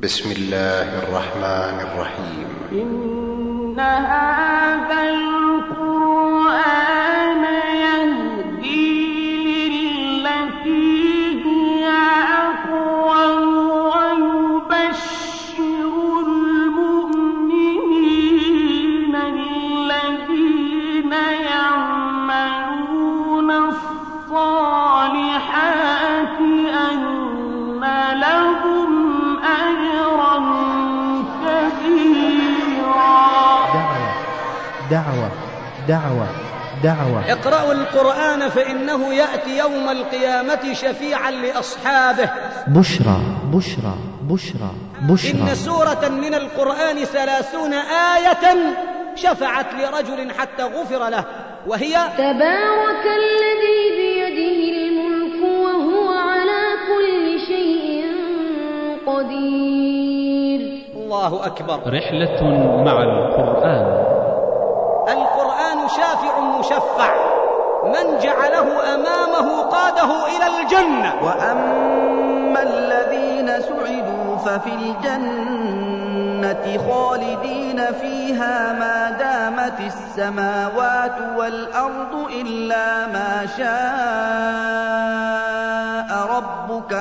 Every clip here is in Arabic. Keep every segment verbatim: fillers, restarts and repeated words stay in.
بسم الله الرحمن الرحيم. إن هذا القرآن يهدي للتي هي أقوم ويبشر المؤمنين الذين يعملون الصالحات أن لهم أجرا كبيرا. دعوة دعوة دعوة اقرأوا القرآن فإنه يأتي يوم القيامة شفيعا لأصحابه. بشرى بشرى بشرى بشرى إن سورة من القرآن ثلاثون آية شفعت لرجل حتى غفر له، وهي تبارك الذي بيده الملك وهو على كل شيء قدير. الله أكبر. رحلة مع القرآن. القرآن شافع مشفع، من جعله أمامه قاده إلى الجنة. وأما الذين سعدوا ففي الجنة خالدين فيها ما دامت السماوات والأرض إلا ما شاء ربك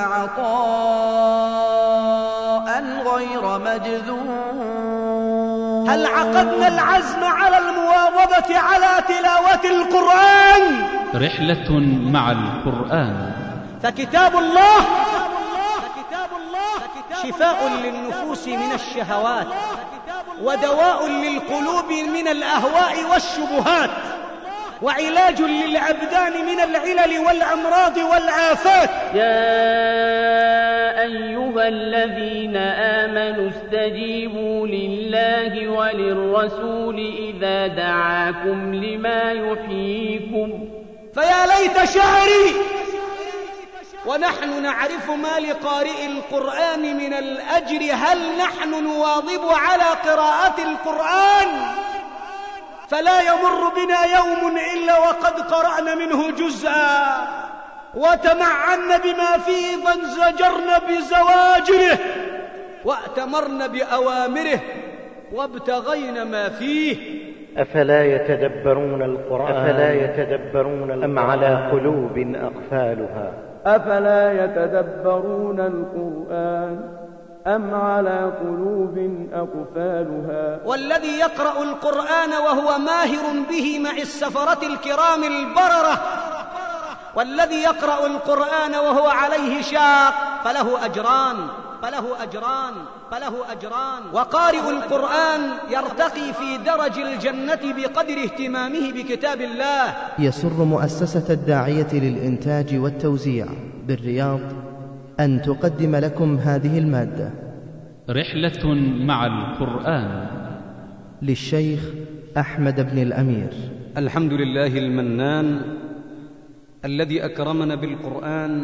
عطاء غير مجذوذ. هل عقدنا العزم على المواظبة على تلاوة القرآن؟ رحلة مع القرآن. فكتاب الله فكتاب الله شفاء للنفوس من الشهوات، ودواء للقلوب من الأهواء والشبهات، وعلاج للأبدان من العلل والأمراض والآفات. يا أيها الذين آمنوا استجيبوا لله وللرسول إذا دعاكم لما يحييكم. فيا ليت شعري ونحن نعرف ما لقارئ القرآن من الأجر، هل نحن نواظب على قراءة القرآن؟ فلا يمر بنا يوم إلا وقد قرأنا منه جزءا، وتمعن بما فيه فانزجرن بزواجره، وأتمرن بأوامره، وابتغين ما فيه. أفلا يتدبرون القرآن أفلا يتدبرون أم على قلوب أقفالها أفلا يتدبرون القرآن أم على قلوب أقفالها. والذي يقرأ القرآن وهو ماهر به مع السفرة الكرام البررة، والذي يقرأ القرآن وهو عليه شاق فله أجران فله أجران فله أجران وقارئ القرآن يرتقي في درج الجنة بقدر اهتمامه بكتاب الله. يسر مؤسسة الداعية للإنتاج والتوزيع بالرياض أن تقدم لكم هذه المادة. رحلة مع القرآن للشيخ أحمد بن الأمير. الحمد لله المنان الذي أكرمنا بالقرآن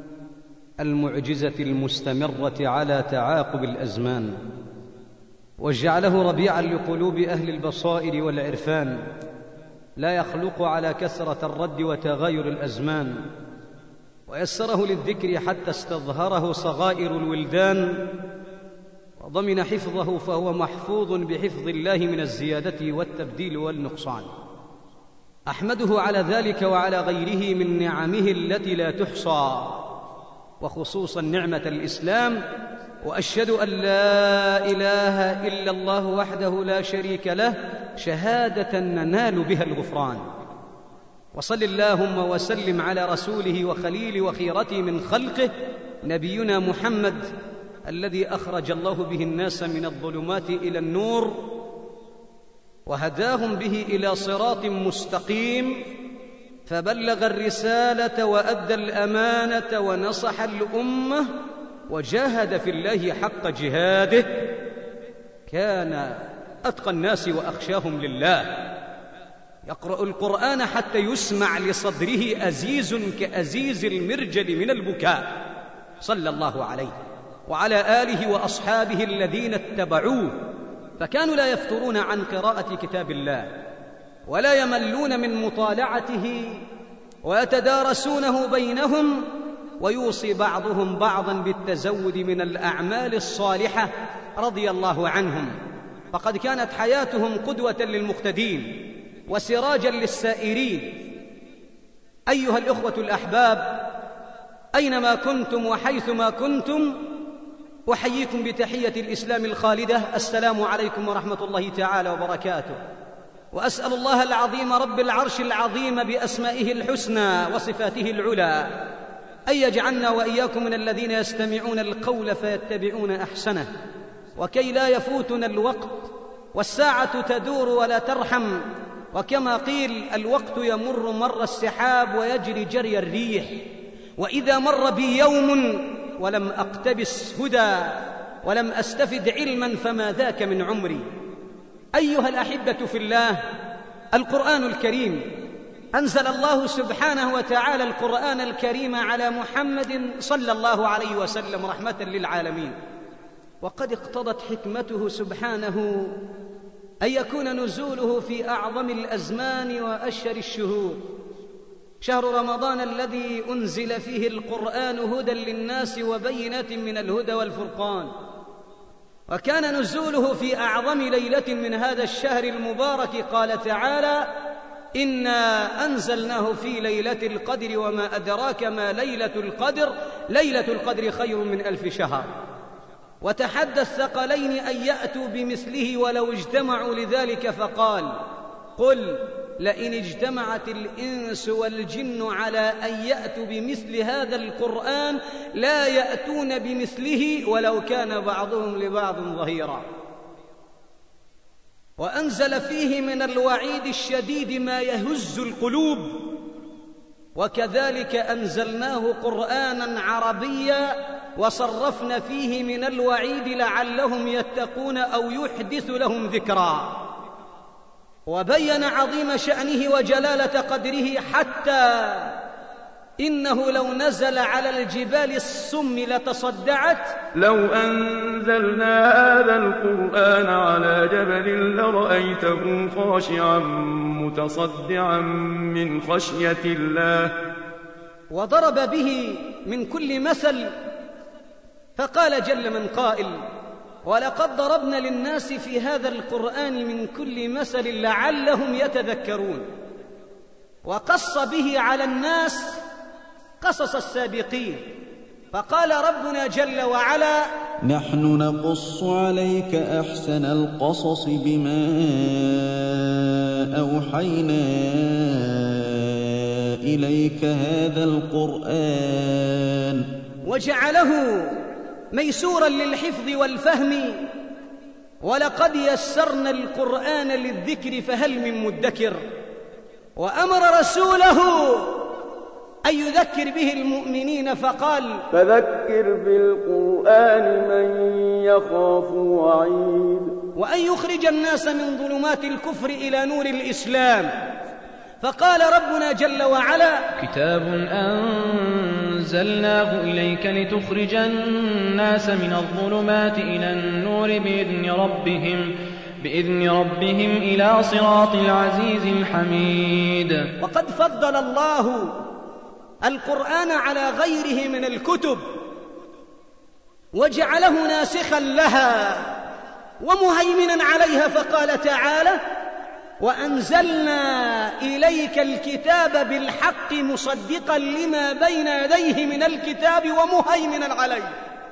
المعجزة المستمرة على تعاقب الأزمان، وجعله ربيعا لقلوب أهل البصائر والعرفان، لا يخلق على كثرة الرد وتغاير الأزمان، ويسره للذكر حتى استظهره صغائر الولدان، وضمن حفظه فهو محفوظ بحفظ الله من الزيادة والتبديل والنقصان. أحمده على ذلك وعلى غيره من نعمه التي لا تحصى، وخصوصا نعمة الإسلام، وأشهد أن لا إله إلا الله وحده لا شريك له شهادة ننال بها الغفران. وصل اللهم وسلم على رسوله وخليل وخيرته من خلقه نبينا محمد الذي أخرج الله به الناس من الظلمات إلى النور، وهداهم به إلى صراط مستقيم، فبلغ الرسالة وأدى الأمانة ونصح الأمة وجاهد في الله حق جهاده، كان أتقى الناس وأخشاهم لله. يقرأ القرآن حتى يسمع لصدره أزيز كأزيز المرجل من البكاء، صلى الله عليه وعلى آله وأصحابه الذين اتبعوه، فكانوا لا يفترون عن قراءة كتاب الله ولا يملون من مطالعته، ويتدارسونه بينهم ويوصي بعضهم بعضا بالتزود من الأعمال الصالحة رضي الله عنهم، فقد كانت حياتهم قدوة للمقتدين وسراجا للسائرين. أيها الإخوة الأحباب، أينما كنتم وحيثما كنتم، أحييكم بتحية الإسلام الخالدة: السلام عليكم ورحمة الله تعالى وبركاته. وأسأل الله العظيم رب العرش العظيم بأسمائه الحسنى وصفاته العلى أن يجعلنا وإياكم من الذين يستمعون القول فيتبعون أحسنه، وكي لا يفوتنا الوقت والساعة تدور ولا ترحم، وكما قيل: الوقت يمر مر السحاب ويجري جري الريح، وإذا مر بي يوم ولم أقتبس هدى ولم أستفد علما فما ذاك من عمري. أيها الأحبة في الله، القرآن الكريم أنزل الله سبحانه وتعالى القرآن الكريم على محمد صلى الله عليه وسلم رحمة للعالمين، وقد اقتضت حكمته سبحانه أن يكون نزوله في أعظم الأزمان وأشهر الشهور، شهر رمضان الذي أنزل فيه القرآن هدى للناس وبينات من الهدى والفرقان، وكان نزوله في أعظم ليلة من هذا الشهر المبارك. قال تعالى: إنا أنزلناه في ليلة القدر وما أدراك ما ليلة القدر ليلة القدر خير من ألف شهر. وتحدى الثقلين أن يأتوا بمثله ولو اجتمعوا لذلك، فقال: قل لئن اجتمعت الإنس والجن على أن يأتوا بمثل هذا القرآن لا يأتون بمثله ولو كان بعضهم لبعض ظهيرا. وأنزل فيه من الوعيد الشديد ما يهز القلوب، وكذلك أنزلناه قرآنا عربيا وصرفنا فيه من الوعيد لعلهم يتقون أو يحدث لهم ذكرا. وبين عظيم شأنه وجلالة قدره، حتى إنه لو نزل على الجبال السم لتصدعت. لو أنزلنا هذا القرآن على جبل لرأيته خاشعا متصدعا من خشية الله. وضرب به من كل مثل، فقال جل من قائل: ولقد ضربنا للناس في هذا القرآن من كل مثل لعلهم يتذكرون. وقص به على الناس قصص السابقين، فقال ربنا جل وعلا: نحن نقص عليك أحسن القصص بما أوحينا إليك هذا القرآن. وجعله ميسورا للحفظ والفهم. ولقد يسرنا القرآن للذكر فهل من مدكر. وأمر رسوله أن يذكر به المؤمنين، فقال: فذكر بالقرآن من يخاف وعيد. وأن يخرج الناس من ظلمات الكفر إلى نور الإسلام، فقال ربنا جل وعلا: كتاب أنزلناه إليك لتخرج الناس من الظلمات إلى النور بإذن ربهم بإذن ربهم إلى صراط العزيز الحميد. وقد فضل الله القرآن على غيره من الكتب، وجعله ناسخا لها ومهيمنا عليها، فقال تعالى: وأنزلنا إليك الكتاب بالحق مصدقا لما بين يديه من الكتاب ومهيمنا عليه.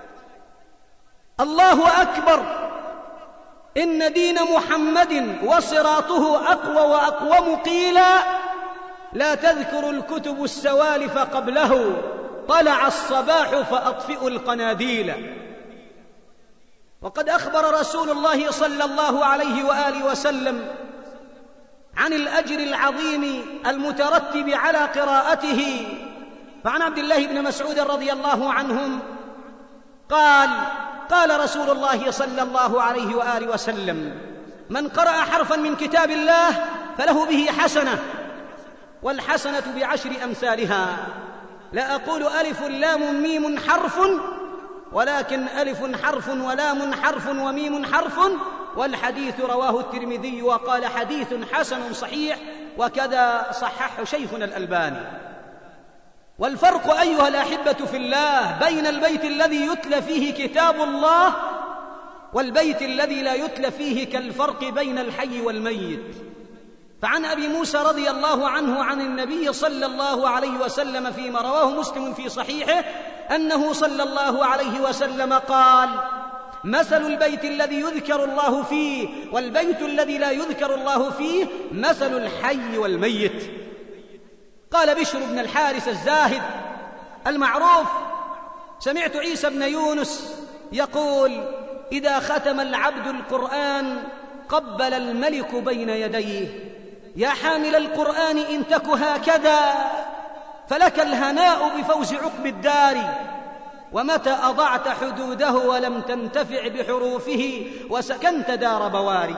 الله أكبر، إن دين محمد وصراطه أقوى وأقوم. قيلا: لا تذكر الكتب السوالف قبله، طلع الصباح فأطفئوا القناديل. وقد أخبر رسول الله صلى الله عليه وآله وسلم عن الأجر العظيم المترتب على قراءته، فعن عبد الله بن مسعود رضي الله عنهم قال: قال رسول الله صلى الله عليه وآله وسلم: من قرأ حرفا من كتاب الله فله به حسنة، والحسنة بعشر أمثالها. لا أقول ألف لام ميم حرف، ولكن ألف حرف ولام حرف وميم حرف. والحديث رواه الترمذي وقال: حديث حسن صحيح، وكذا صححه شيخنا الألباني. والفرق أيها الأحبة في الله بين البيت الذي يتلى فيه كتاب الله والبيت الذي لا يتلى فيه كالفرق بين الحي والميت. فعن أبي موسى رضي الله عنه عن النبي صلى الله عليه وسلم فيما رواه مسلم في صحيحه أنه صلى الله عليه وسلم قال: مثل البيت الذي يذكر الله فيه والبيت الذي لا يذكر الله فيه مثل الحي والميت. قال بشر بن الحارث الزاهد المعروف: سمعت عيسى بن يونس يقول: إذا ختم العبد القرآن قبل الملك بين يديه: يا حامل القرآن إن تك هكذا فلك الهناء بفوز عقب الدار، ومتى أضعت حدوده ولم تنتفع بحروفه وسكنت دار بواري.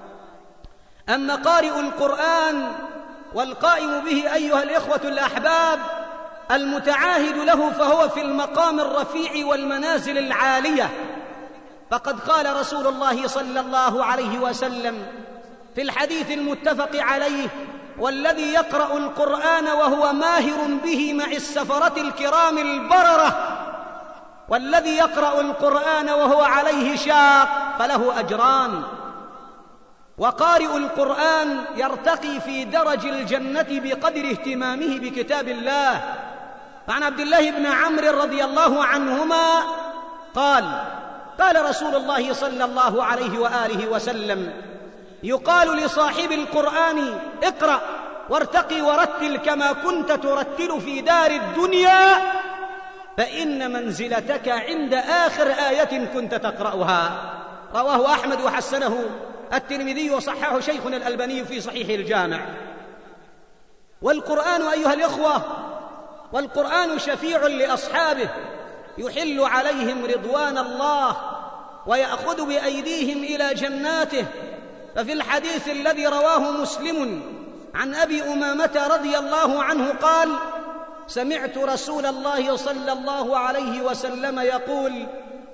أما قارئ القرآن والقائم به أيها الإخوة الأحباب المتعاهد له فهو في المقام الرفيع والمنازل العالية. فقد قال رسول الله صلى الله عليه وسلم في الحديث المتفق عليه: والذي يقرأ القرآن وهو ماهر به مع السفرة الكرام البررة، والذي يقرأ القرآن وهو عليه شاق فله أجران. وقارئ القرآن يرتقي في درج الجنة بقدر اهتمامه بكتاب الله. فعن عبد الله بن عمرو رضي الله عنهما قال: قال رسول الله صلى الله عليه وآله وسلم: يقال لصاحب القرآن اقرأ وارتقي ورتل كما كنت ترتل في دار الدنيا، فإن منزلتك عند آخر آية كنت تقرأها. رواه أحمد وحسنه الترمذي وصححه شيخنا الألباني في صحيح الجامع. والقرآن أيها الإخوة، والقرآن شفيع لأصحابه يحل عليهم رضوان الله ويأخذ بأيديهم إلى جناته. ففي الحديث الذي رواه مسلم عن أبي أمامة رضي الله عنه قال: سمعت رسول الله صلى الله عليه وسلم يقول: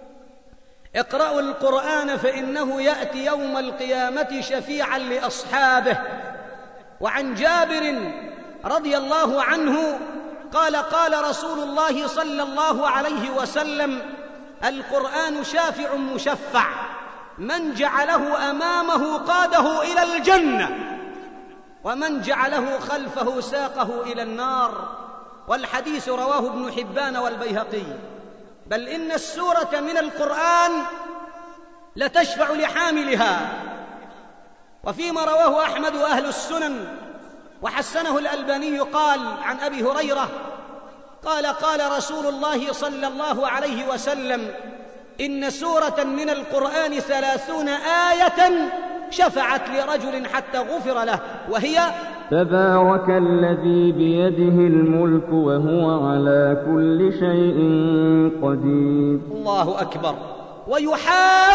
اقرأوا القرآن فإنه يأتي يوم القيامة شفيعا لأصحابه. وعن جابر رضي الله عنه قال: قال رسول الله صلى الله عليه وسلم: القرآن شافع مشفع، من جعله أمامه قاده إلى الجنة، ومن جعله خلفه ساقه إلى النار. والحديث رواه ابن حبان والبيهقي. بل إن السورة من القرآن لتشفع لحاملها. وفيما رواه أحمد وأهل السنن وحسنه الألباني قال عن أبي هريرة قال: قال رسول الله صلى الله عليه وسلم: إن سورة من القرآن ثلاثون آية شفعت لرجل حتى غفر له، وهي: تبارك الذي بيده الملك وهو على كل شيء قدير. الله أكبر. ويحاج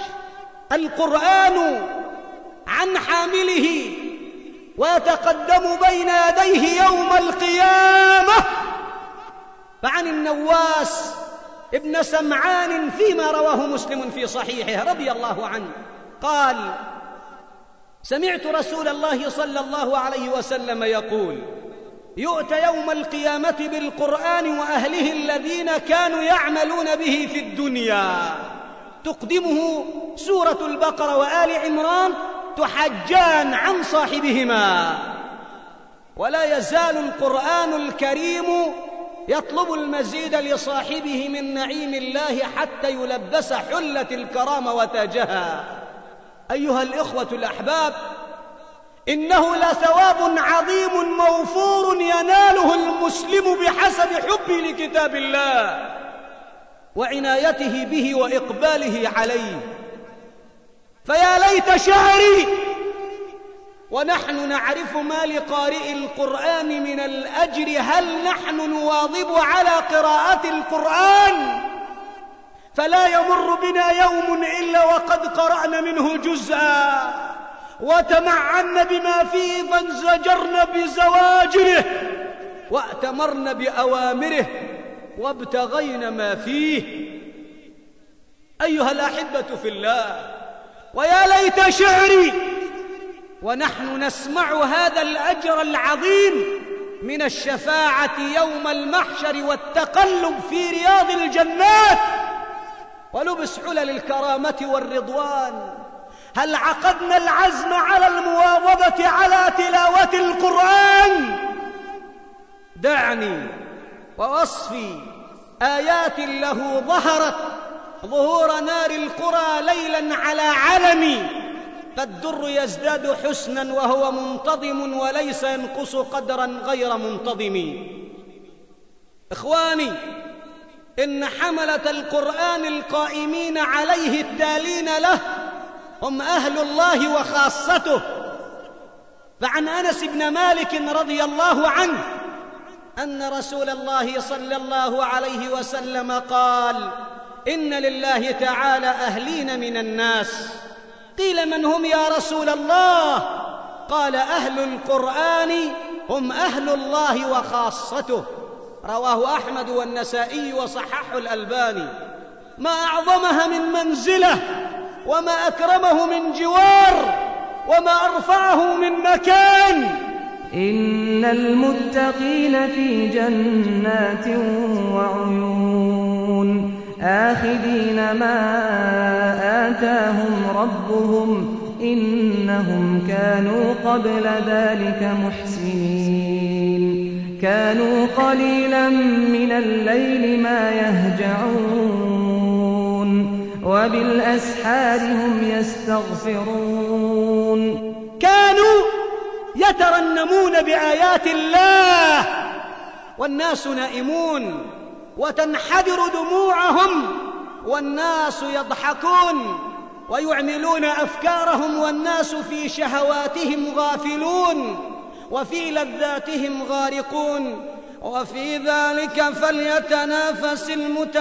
القرآن عن حامله ويتقدم بين يديه يوم القيامة. فعن النواس ابن سمعان فيما رواه مسلم في صحيحه رضي الله عنه قال: سمعت رسول الله صلى الله عليه وسلم يقول: يؤتى يوم القيامة بالقرآن وأهله الذين كانوا يعملون به في الدنيا، تقدمه سورة البقرة وآل عمران تحجان عن صاحبهما. ولا يزال القرآن الكريم يطلب المزيد لصاحبه من نعيم الله حتى يلبس حلة الكرامة وتاجها. أيها الإخوة الأحباب، إنه لثواب عظيم موفور يناله المسلم بحسب حبه لكتاب الله وعنايته به وإقباله عليه. فيا ليت شعري ونحن نعرف ما لقارئ القرآن من الأجر، هل نحن نواظب على قراءة القرآن فلا يمر بنا يوم إلا وقد قرأنا منه جزءا وتمعن بما فيه فانزجرن بزواجره وأتمرن بأوامره وابتغين ما فيه. أيها الأحبة في الله، ويا ليت شعري ونحن نسمع هذا الأجر العظيم من الشفاعة يوم المحشر والتقلب في رياض الجنات ولبس علل الكرامة والرضوان. هل عقدنا العزم على المواظبة على تلاوة القرآن؟ دعني ووصفي آيات له ظهرت ظهور نار القرى ليلا على علم، فالدر يزداد حسنا وهو منتظم وليس ينقص قدرا غير منتظم. إخواني، إن حملة القرآن القائمين عليه التالين له هم أهل الله وخاصته. فعن أنس بن مالك رضي الله عنه أن رسول الله صلى الله عليه وسلم قال: إن لله تعالى أهلين من الناس. قيل: من هم يا رسول الله؟ قال: أهل القرآن هم أهل الله وخاصته. رواه أحمد والنسائي وصححه الألباني. ما أعظمها من منزلة، وما أكرمه من جوار، وما أرفعه من مكان. إن المتقين في جنات وعيون آخذين ما آتاهم ربهم إنهم كانوا قبل ذلك محسنين. كانوا قليلا من الليل ما يهجعون وبالأسحار هم يستغفرون. كانوا يترنمون بآيات الله والناس نائمون، وتنحدر دموعهم والناس يضحكون، ويعملون أفكارهم والناس في شهواتهم غافلون، وفي لذاتهم غارقون، وفي ذلك فليتنافس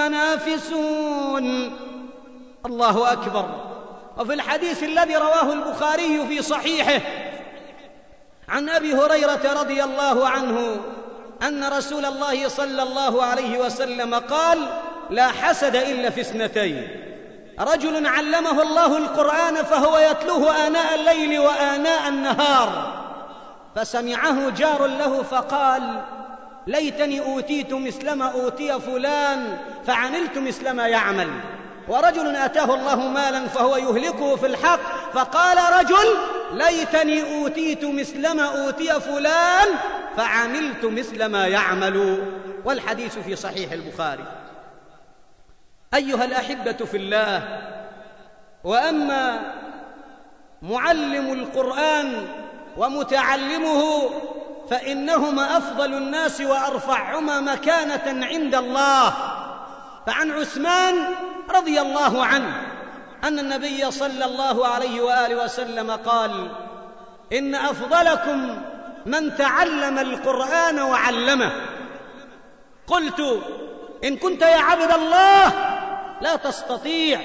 المتنافسون. الله أكبر. وفي الحديث الذي رواه البخاري في صحيحه عن أبي هريرة رضي الله عنه أن رسول الله صلى الله عليه وسلم قال: لا حسد إلا في اثنتين: رجل علمه الله القرآن فهو يتلوه آناء الليل وآناء النهار، فسمعه جار له فقال: ليتني أوتيت مثل ما أوتي فلان فعملت مثل ما يعمل. ورجل أتاه الله مالا فهو يهلكه في الحق، فقال رجل: ليتني أوتيت مثل ما أوتي فلان فعملت مثل ما يعمل. والحديث في صحيح البخاري. أيها الأحبة في الله، وأما معلم القرآن ومتعلمه فإنهما أفضل الناس وأرفعهما مكانة عند الله. فعن عثمان رضي الله عنه أن النبي صلى الله عليه وآله وسلم قال: إن أفضلكم من تعلم القرآن وعلمه. قلت: إن كنت يا عبد الله لا تستطيع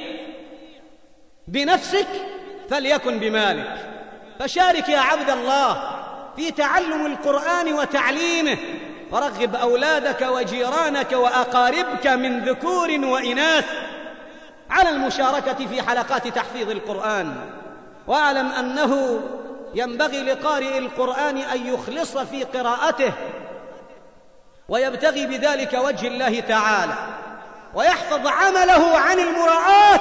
بنفسك فليكن بمالك، فشارك يا عبد الله في تعلم القرآن وتعليمه، ورغب أولادك وجيرانك وأقاربك من ذكور وإناث على المشاركة في حلقات تحفيظ القرآن. واعلم أنه ينبغي لقارئ القرآن أن يخلص في قراءته ويبتغي بذلك وجه الله تعالى، ويحفظ عمله عن المراءات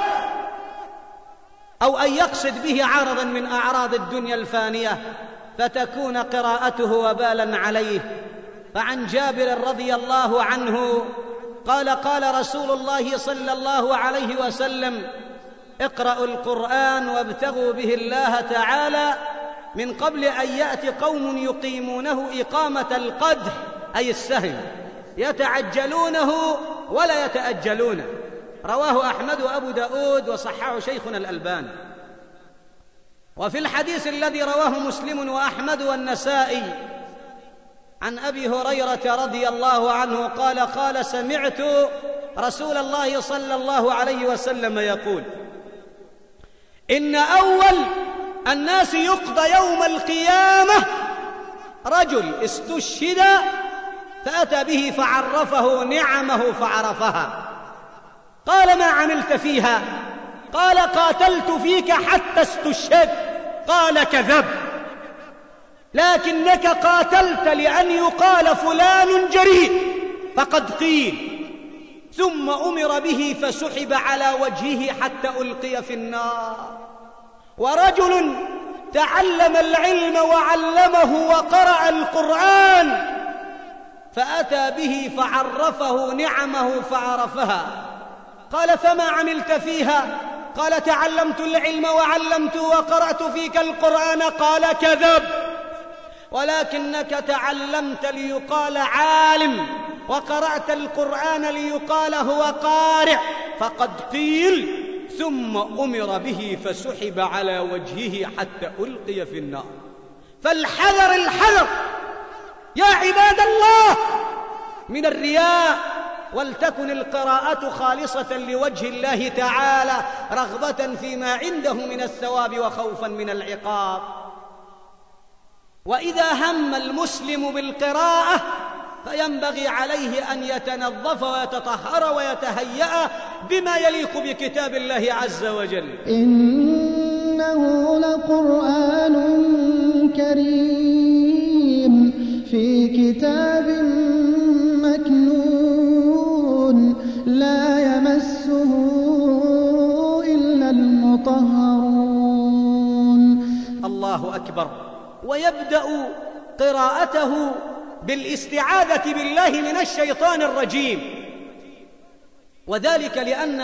أو أن يقصد به عارضا من أعراض الدنيا الفانية فتكون قراءته وبالا عليه. فعن جابر رضي الله عنه قال: قال رسول الله صلى الله عليه وسلم: اقرأوا القرآن وابتغوا به الله تعالى من قبل أن يأتي قوم يقيمونه إقامة القدح أي السهل، يتعجلونه ولا يتأجلونه. رواه أحمد وأبو داود وصححه شيخنا الألباني. وفي الحديث الذي رواه مسلم وأحمد والنسائي عن أبي هريرة رضي الله عنه قال: قال سمعت رسول الله صلى الله عليه وسلم يقول: إن أول الناس يقضى يوم القيامة رجل استشهد فأتى به فعرفه نعمه فعرفها. قال: ما عملت فيها؟ قال: قاتلت فيك حتى استشهد. قال: كذب. لكنك قاتلت لأن يقال فلان جريء فقد قيل، ثم أمر به فسحب على وجهه حتى ألقي في النار. ورجل تعلم العلم وعلمه وقرأ القرآن فأتى به فعرفه نعمه فعرفها، قال فما عملت فيها؟ قال تعلمت العلم وعلمته وقرأت فيك القرآن. قال كذب، ولكنك تعلمت ليقال عالم وقرأت القرآن ليقال هو قارئ، فقد قيل ثم أمر به فسحب على وجهه حتى ألقي في النار. فالحذر الحذر يا عباد الله من الرياء، ولتكن القراءة خالصة لوجه الله تعالى رغبة فيما عنده من الثواب وخوفا من العقاب. وإذا هم المسلم بالقراءة فينبغي عليه أن يتنظف ويتطهر ويتهيأ بما يليق بكتاب الله عز وجل. إنه لقرآن كريم في كتاب مكنون لا يمسه إلا المطهرون. الله أكبر. ويبدأ قراءته بالاستعاذة بالله من الشيطان الرجيم، وذلك لأن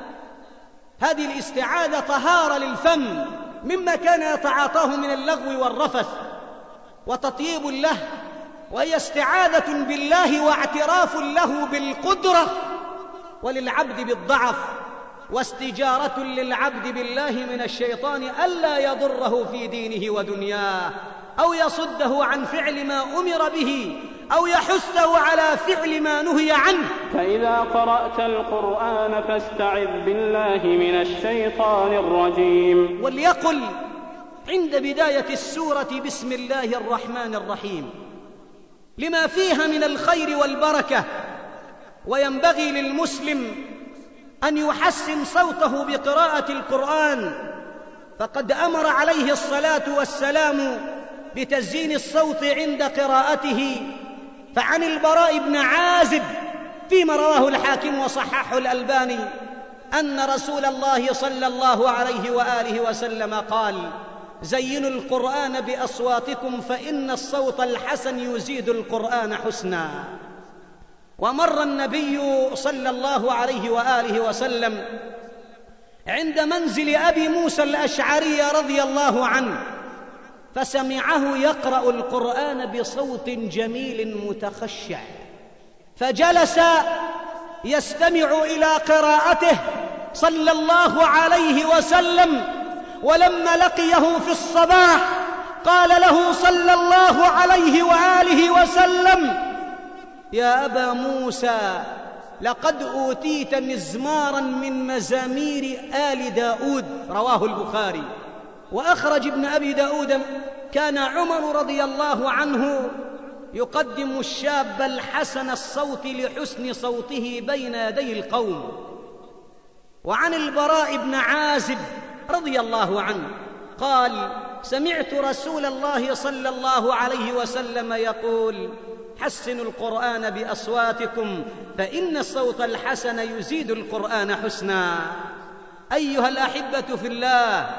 هذه الاستعاذة طهارة للفم مما كان يتعاطاه من اللغو والرفث، وتطيب له، وهي استعاذة بالله واعتراف له بالقدرة وللعبد بالضعف، واستجارة للعبد بالله من الشيطان ألا يضره في دينه ودنياه، أو يصده عن فعل ما أمر به، أو يحثه على فعل ما نهي عنه. فإذا قرأت القرآن فاستعذ بالله من الشيطان الرجيم. وليقل عند بداية السورة بسم الله الرحمن الرحيم لما فيها من الخير والبركة، وينبغي للمسلم أن يحسن صوته بقراءة القرآن، فقد أمر عليه الصلاة والسلام بتزيين الصوت عند قراءته. فعن البراء بن عازب فيما رواه الحاكم وصححه الألباني أن رسول الله صلى الله عليه وآله وسلم قال: زينوا القرآن بأصواتكم فإن الصوت الحسن يزيد القرآن حسنا. ومر النبي صلى الله عليه وآله وسلم عند منزل أبي موسى الأشعري رضي الله عنه فسمعه يقرأ القرآن بصوت جميل متخشع، فجلس يستمع إلى قراءته صلى الله عليه وسلم. ولما لقيه في الصباح قال له صلى الله عليه وآله وسلم: يا أبا موسى لقد أوتيت مزمارا من مزامير آل داود. رواه البخاري. وأخرج ابن أبي داود: كان عمر رضي الله عنه يقدم الشاب الحسن الصوت لحسن صوته بين يدي القوم. وعن البراء بن عازب رضي الله عنه قال: سمعت رسول الله صلى الله عليه وسلم يقول: حسنوا القرآن بأصواتكم فإن الصوت الحسن يزيد القرآن حسنا. أيها الأحبة في الله،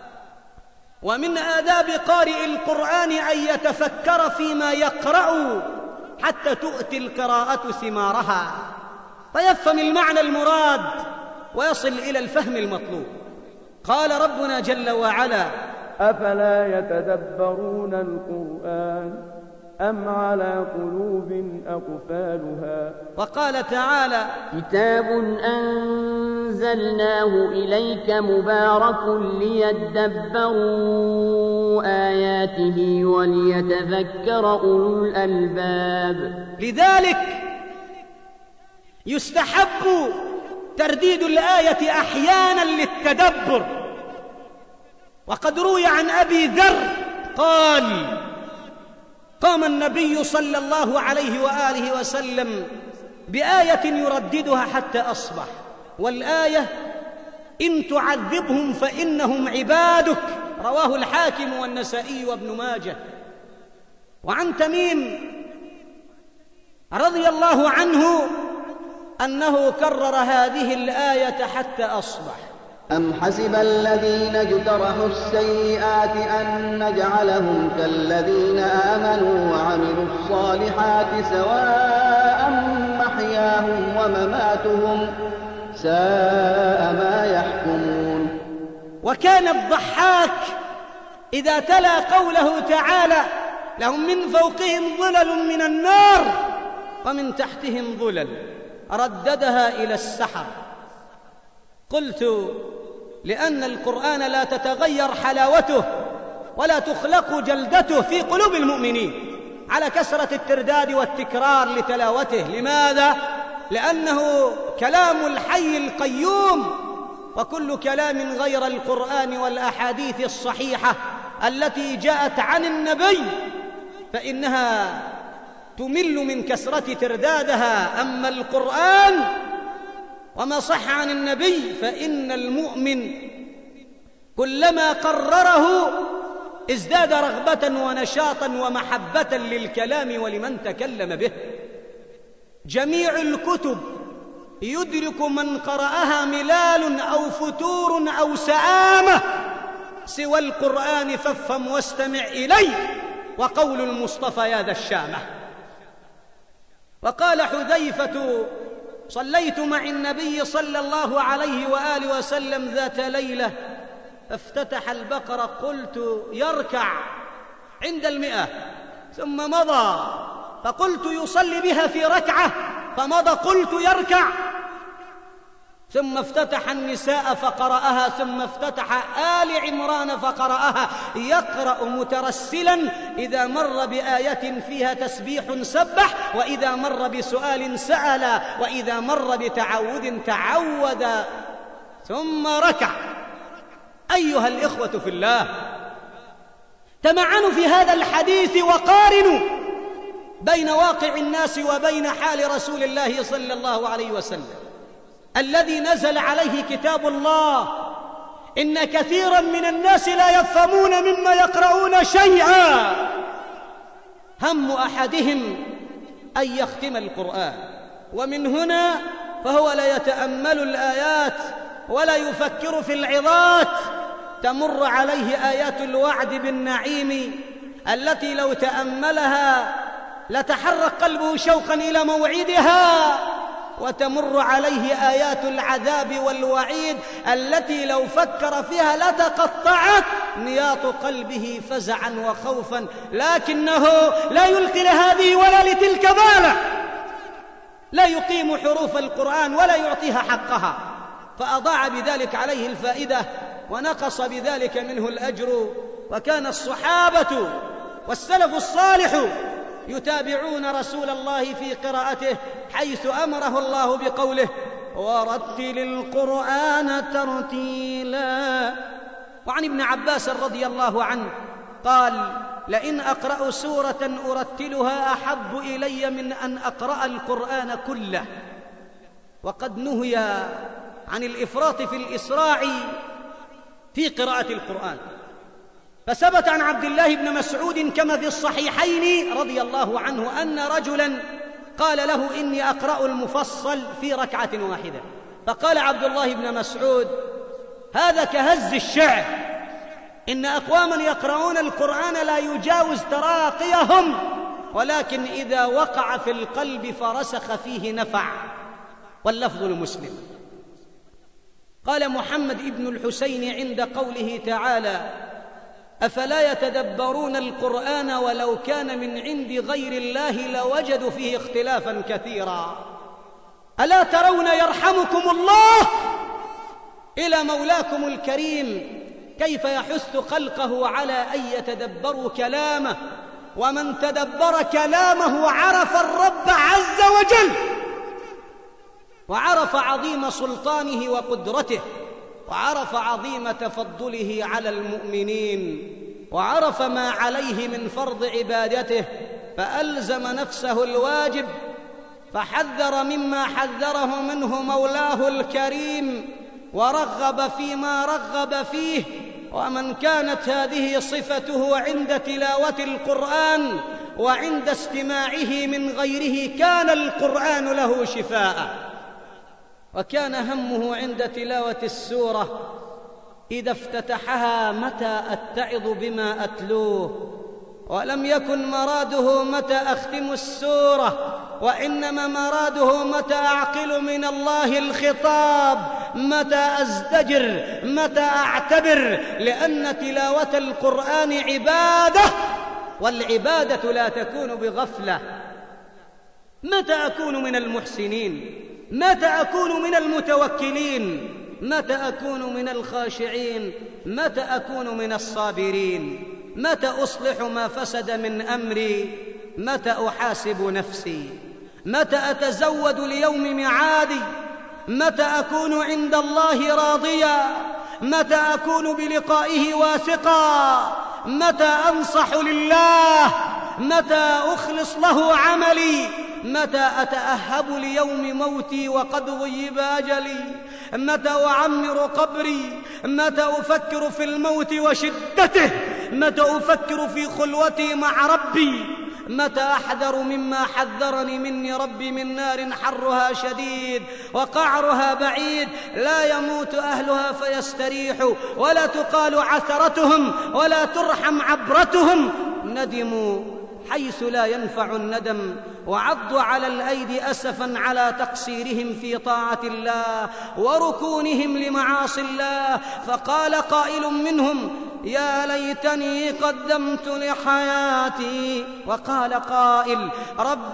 ومن آداب قارئ القرآن أن يتفكر فيما يقرأ حتى تؤتي القراءة ثمارها، فيفهم المعنى المراد ويصل إلى الفهم المطلوب. قال ربنا جل وعلا: أفلا يتدبرون القرآن أم على قلوب أقفالها. وقال تعالى: كتاب أنزلناه إليك مبارك ليدبروا آياته وليتذكر أولو الألباب. لذلك يستحب ترديد الآية أحيانا للتدبر. وقد روي عن أبي ذر قال: قام النبي صلى الله عليه وآله وسلم بآية يرددها حتى أصبح، والآية: إن تعذبهم فإنهم عبادك. رواه الحاكم والنسائي وابن ماجه. وعن تميم رضي الله عنه أنه كرر هذه الآية حتى أصبح: أم حسب الذين اجترحوا السيئات أن نجعلهم كالذين آمنوا وعملوا الصالحات سواء محياهم ومماتهم ساء ما يحكمون. وكان الضحاك إذا تلا قوله تعالى: لهم من فوقهم ظلل من النار ومن تحتهم ظلل، رددها إلى السحر. قلت: لأن القرآن لا تتغير حلاوته ولا تخلق جلدته في قلوب المؤمنين على كثرة الترداد والتكرار لتلاوته. لماذا؟ لأنه كلام الحي القيوم، وكل كلام غير القرآن والأحاديث الصحيحة التي جاءت عن النبي فإنها تمل من كثرة تردادها. أما القرآن وما صح عن النبي فإن المؤمن كلما قرره ازداد رغبة ونشاطا ومحبة للكلام ولمن تكلم به. جميع الكتب يدرك من قرأها ملال أو فتور أو سآمة، سوى القرآن فافهم واستمع إليه، وقول المصطفى يا ذا الشامة. وقال حذيفة: صليت مع النبي صلى الله عليه وآله وسلم ذات ليلة فافتتح البقرة، قلت يركع عند المئة ثم مضى، فقلت يصلي بها في ركعة فمضى، قلت يركع، ثم افتتح النساء فقرأها، ثم افتتح آل عمران فقرأها، يقرأ مترسلا إذا مر بآية فيها تسبيح سبح، وإذا مر بسؤال سأل، وإذا مر بتعوذ تعوذ، ثم ركع. أيها الإخوة في الله، تمعنوا في هذا الحديث وقارنوا بين واقع الناس وبين حال رسول الله صلى الله عليه وسلم الذي نزل عليه كتاب الله. إن كثيرا من الناس لا يفهمون مما يقرؤون شيئا. هم أحدهم أن يختم القرآن، ومن هنا فهو لا يتأمل الآيات ولا يفكر في العظات. تمر عليه آيات الوعد بالنعيم التي لو تأملها لتحرك قلبه شوقا إلى موعدها، وتمر عليه آيات العذاب والوعيد التي لو فكر فيها لتقطعت نياط قلبه فزعا وخوفا، لكنه لا يلقي لهذه ولا لتلك بالا، لا يقيم حروف القرآن ولا يعطيها حقها، فأضاع بذلك عليه الفائدة ونقص بذلك منه الأجر. وكان الصحابة والسلف الصالح يتابعون رسول الله في قراءته، حيث أمره الله بقوله: ورتل القرآن ترتيلا. وعن ابن عباس رضي الله عنه قال: لئن أقرأ سورة أرتلها أحب إلي من أن أقرأ القرآن كله. وقد نهي عن الإفراط في الإسراع في قراءة القرآن، فثبت عن عبد الله بن مسعود كما في الصحيحين رضي الله عنه أن رجلا قال له: إني أقرأ المفصل في ركعة واحدة. فقال عبد الله بن مسعود: هذا كهز الشعر، إن أقواما يقرؤون القرآن لا يجاوز تراقيهم، ولكن إذا وقع في القلب فرسخ فيه نفع. واللفظ لمسلم. قال محمد بن الحسين عند قوله تعالى: أفلا يتدبرون القرآن ولو كان من عند غير الله لوجدوا فيه اختلافا كثيرا. ألا ترون يرحمكم الله إلى مولاكم الكريم كيف يحث خلقه على أن يتدبروا كلامه، ومن تدبر كلامه عرف الرب عز وجل، وعرف عظيم سلطانه وقدرته، وعرف عظيم تفضله على المؤمنين، وعرف ما عليه من فرض عبادته، فألزم نفسه الواجب، فحذر مما حذره منه مولاه الكريم، ورغب فيما رغب فيه. ومن كانت هذه صفته عند تلاوة القرآن وعند استماعه من غيره كان القرآن له شفاء. وكان همه عند تلاوة السورة إذا افتتحها متى أتعظ بما أتلوه، ولم يكن مراده متى أختم السورة، وإنما مراده متى أعقل من الله الخطاب، متى أزدجر، متى أعتبر، لأن تلاوة القرآن عبادة، والعبادة لا تكون بغفلة. متى أكون من المحسنين؟ متى أكون من المتوكلين؟ متى أكون من الخاشعين؟ متى أكون من الصابرين؟ متى أصلح ما فسد من أمري؟ متى أحاسب نفسي؟ متى أتزود ليوم معادي؟ متى أكون عند الله راضيا؟ متى أكون بلقائه واثقا؟ متى أنصح لله؟ متى أخلص له عملي؟ متى أتأهب ليوم موتي وقد غيب أجلي؟ متى أعمر قبري؟ متى أفكر في الموت وشدته؟ متى أفكر في خلوتي مع ربي؟ متى أحذر مما حذرني مني ربي من نار حرها شديد وقعرها بعيد لا يموت أهلها فيستريحوا ولا تقال عثرتهم ولا ترحم عبرتهم؟ ندموا حيث لا ينفع الندم، وعضوا على الأيدي أسفا على تقصيرهم في طاعة الله وركونهم لمعاصي الله. فقال قائل منهم: يا ليتني قدمت لحياتي. وقال قائل: رب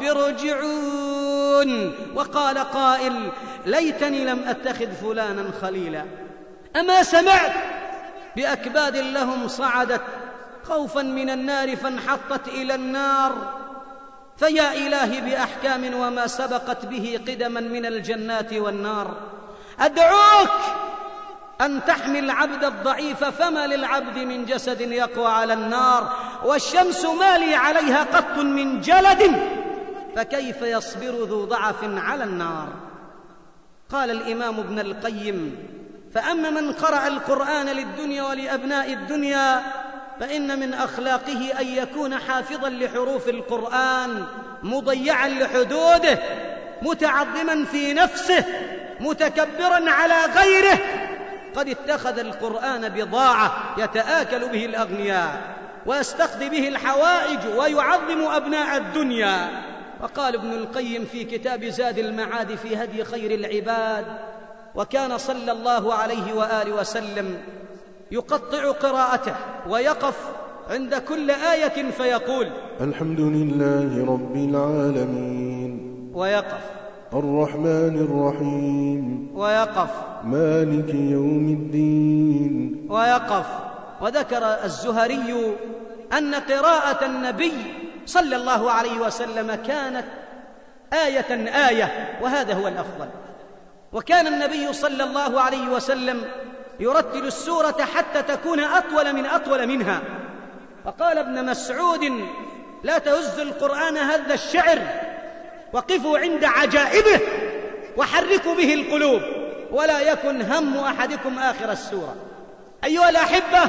ارجعون. وقال قائل: ليتني لم أتخذ فلانا خليلا. أما سمعت بأكباد لهم صعدت خوفا من النار فانحطت إلى النار، فيا إلهي بأحكام وما سبقت به قدما من الجنات والنار. أدعوك أن تحمي العبد الضعيف، فما للعبد من جسد يقوى على النار، والشمس ما لي عليها قط من جلد، فكيف يصبر ذو ضعف على النار؟ قال الإمام ابن القيم: فأما من قرأ القرآن للدنيا ولأبناء الدنيا فإن من أخلاقه أن يكون حافظا لحروف القرآن، مضيعا لحدوده، متعظما في نفسه، متكبرا على غيره، قد اتخذ القرآن بضاعة يتآكل به الأغنياء ويستقضي به الحوائج ويعظم أبناء الدنيا. وقال ابن القيم في كتاب زاد المعاد في هدي خير العباد: وكان صلى الله عليه وآله وسلم يقطع قراءته ويقف عند كل آية فيقول: الحمد لله رب العالمين، ويقف الرحمن الرحيم، ويقف مالك يوم الدين، ويقف. وذكر الزهري أن قراءة النبي صلى الله عليه وسلم كانت آية آية، وهذا هو الأفضل. وكان النبي صلى الله عليه وسلم يرتل السورة حتى تكون أطول من أطول منها. فقال ابن مسعود: لا تهزوا القرآن هز الشعر، وقفوا عند عجائبه وحركوا به القلوب، ولا يكن هم أحدكم آخر السورة. أيها الأحبة،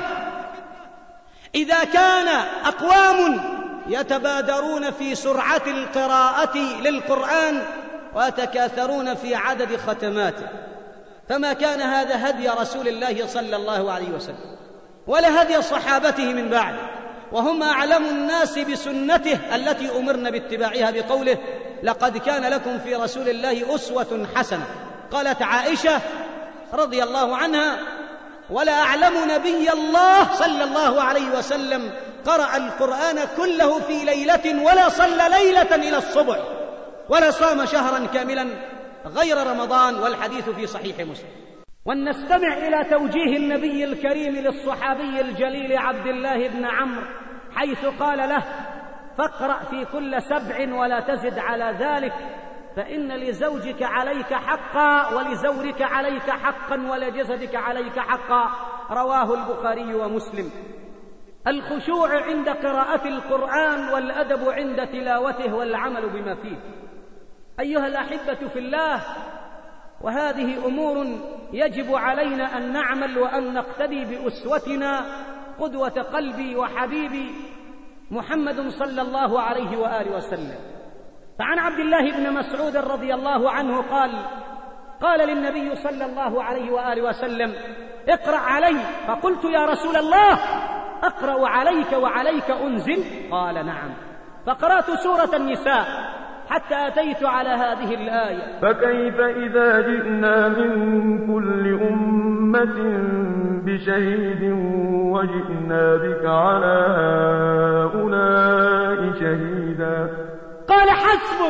إذا كان أقوام يتبادرون في سرعة القراءة للقرآن ويتكاثرون في عدد ختماته، فما كان هذا هدي رسول الله صلى الله عليه وسلم ولا هدي صحابته من بعده، وهم أعلم الناس بسنته التي أمرنا باتباعها بقوله: لقد كان لكم في رسول الله أسوة حسنة. قالت عائشة رضي الله عنها: ولا أعلم نبي الله صلى الله عليه وسلم قرأ القرآن كله في ليلة ولا صلى ليلة إلى الصبح ولا صام شهرا كاملا غير رمضان، والحديث في صحيح مسلم. ولنستمع إلى توجيه النبي الكريم للصحابي الجليل عبد الله بن عمرو، حيث قال له: فاقرأ في كل سبع ولا تزد على ذلك، فإن لزوجك عليك حقا ولزورك عليك حقا ولجسدك عليك حقا. رواه البخاري ومسلم. الخشوع عند قراءة القرآن والأدب عند تلاوته والعمل بما فيه. أيها الأحبة في الله، وهذه أمور يجب علينا أن نعمل وأن نقتدي بأسوتنا قدوة قلبي وحبيبي محمد صلى الله عليه وآله وسلم. فعن عبد الله بن مسعود رضي الله عنه قال قال للنبي صلى الله عليه وآله وسلم اقرأ علي، فقلت يا رسول الله أقرأ عليك وعليك أنزل؟ قال نعم. فقرأت سورة النساء حتى أتيت على هذه الآية: فكيف إذا جئنا من كل أمة بشهيد وجئنا بك على هؤلاء شهيدا. قال حسبك.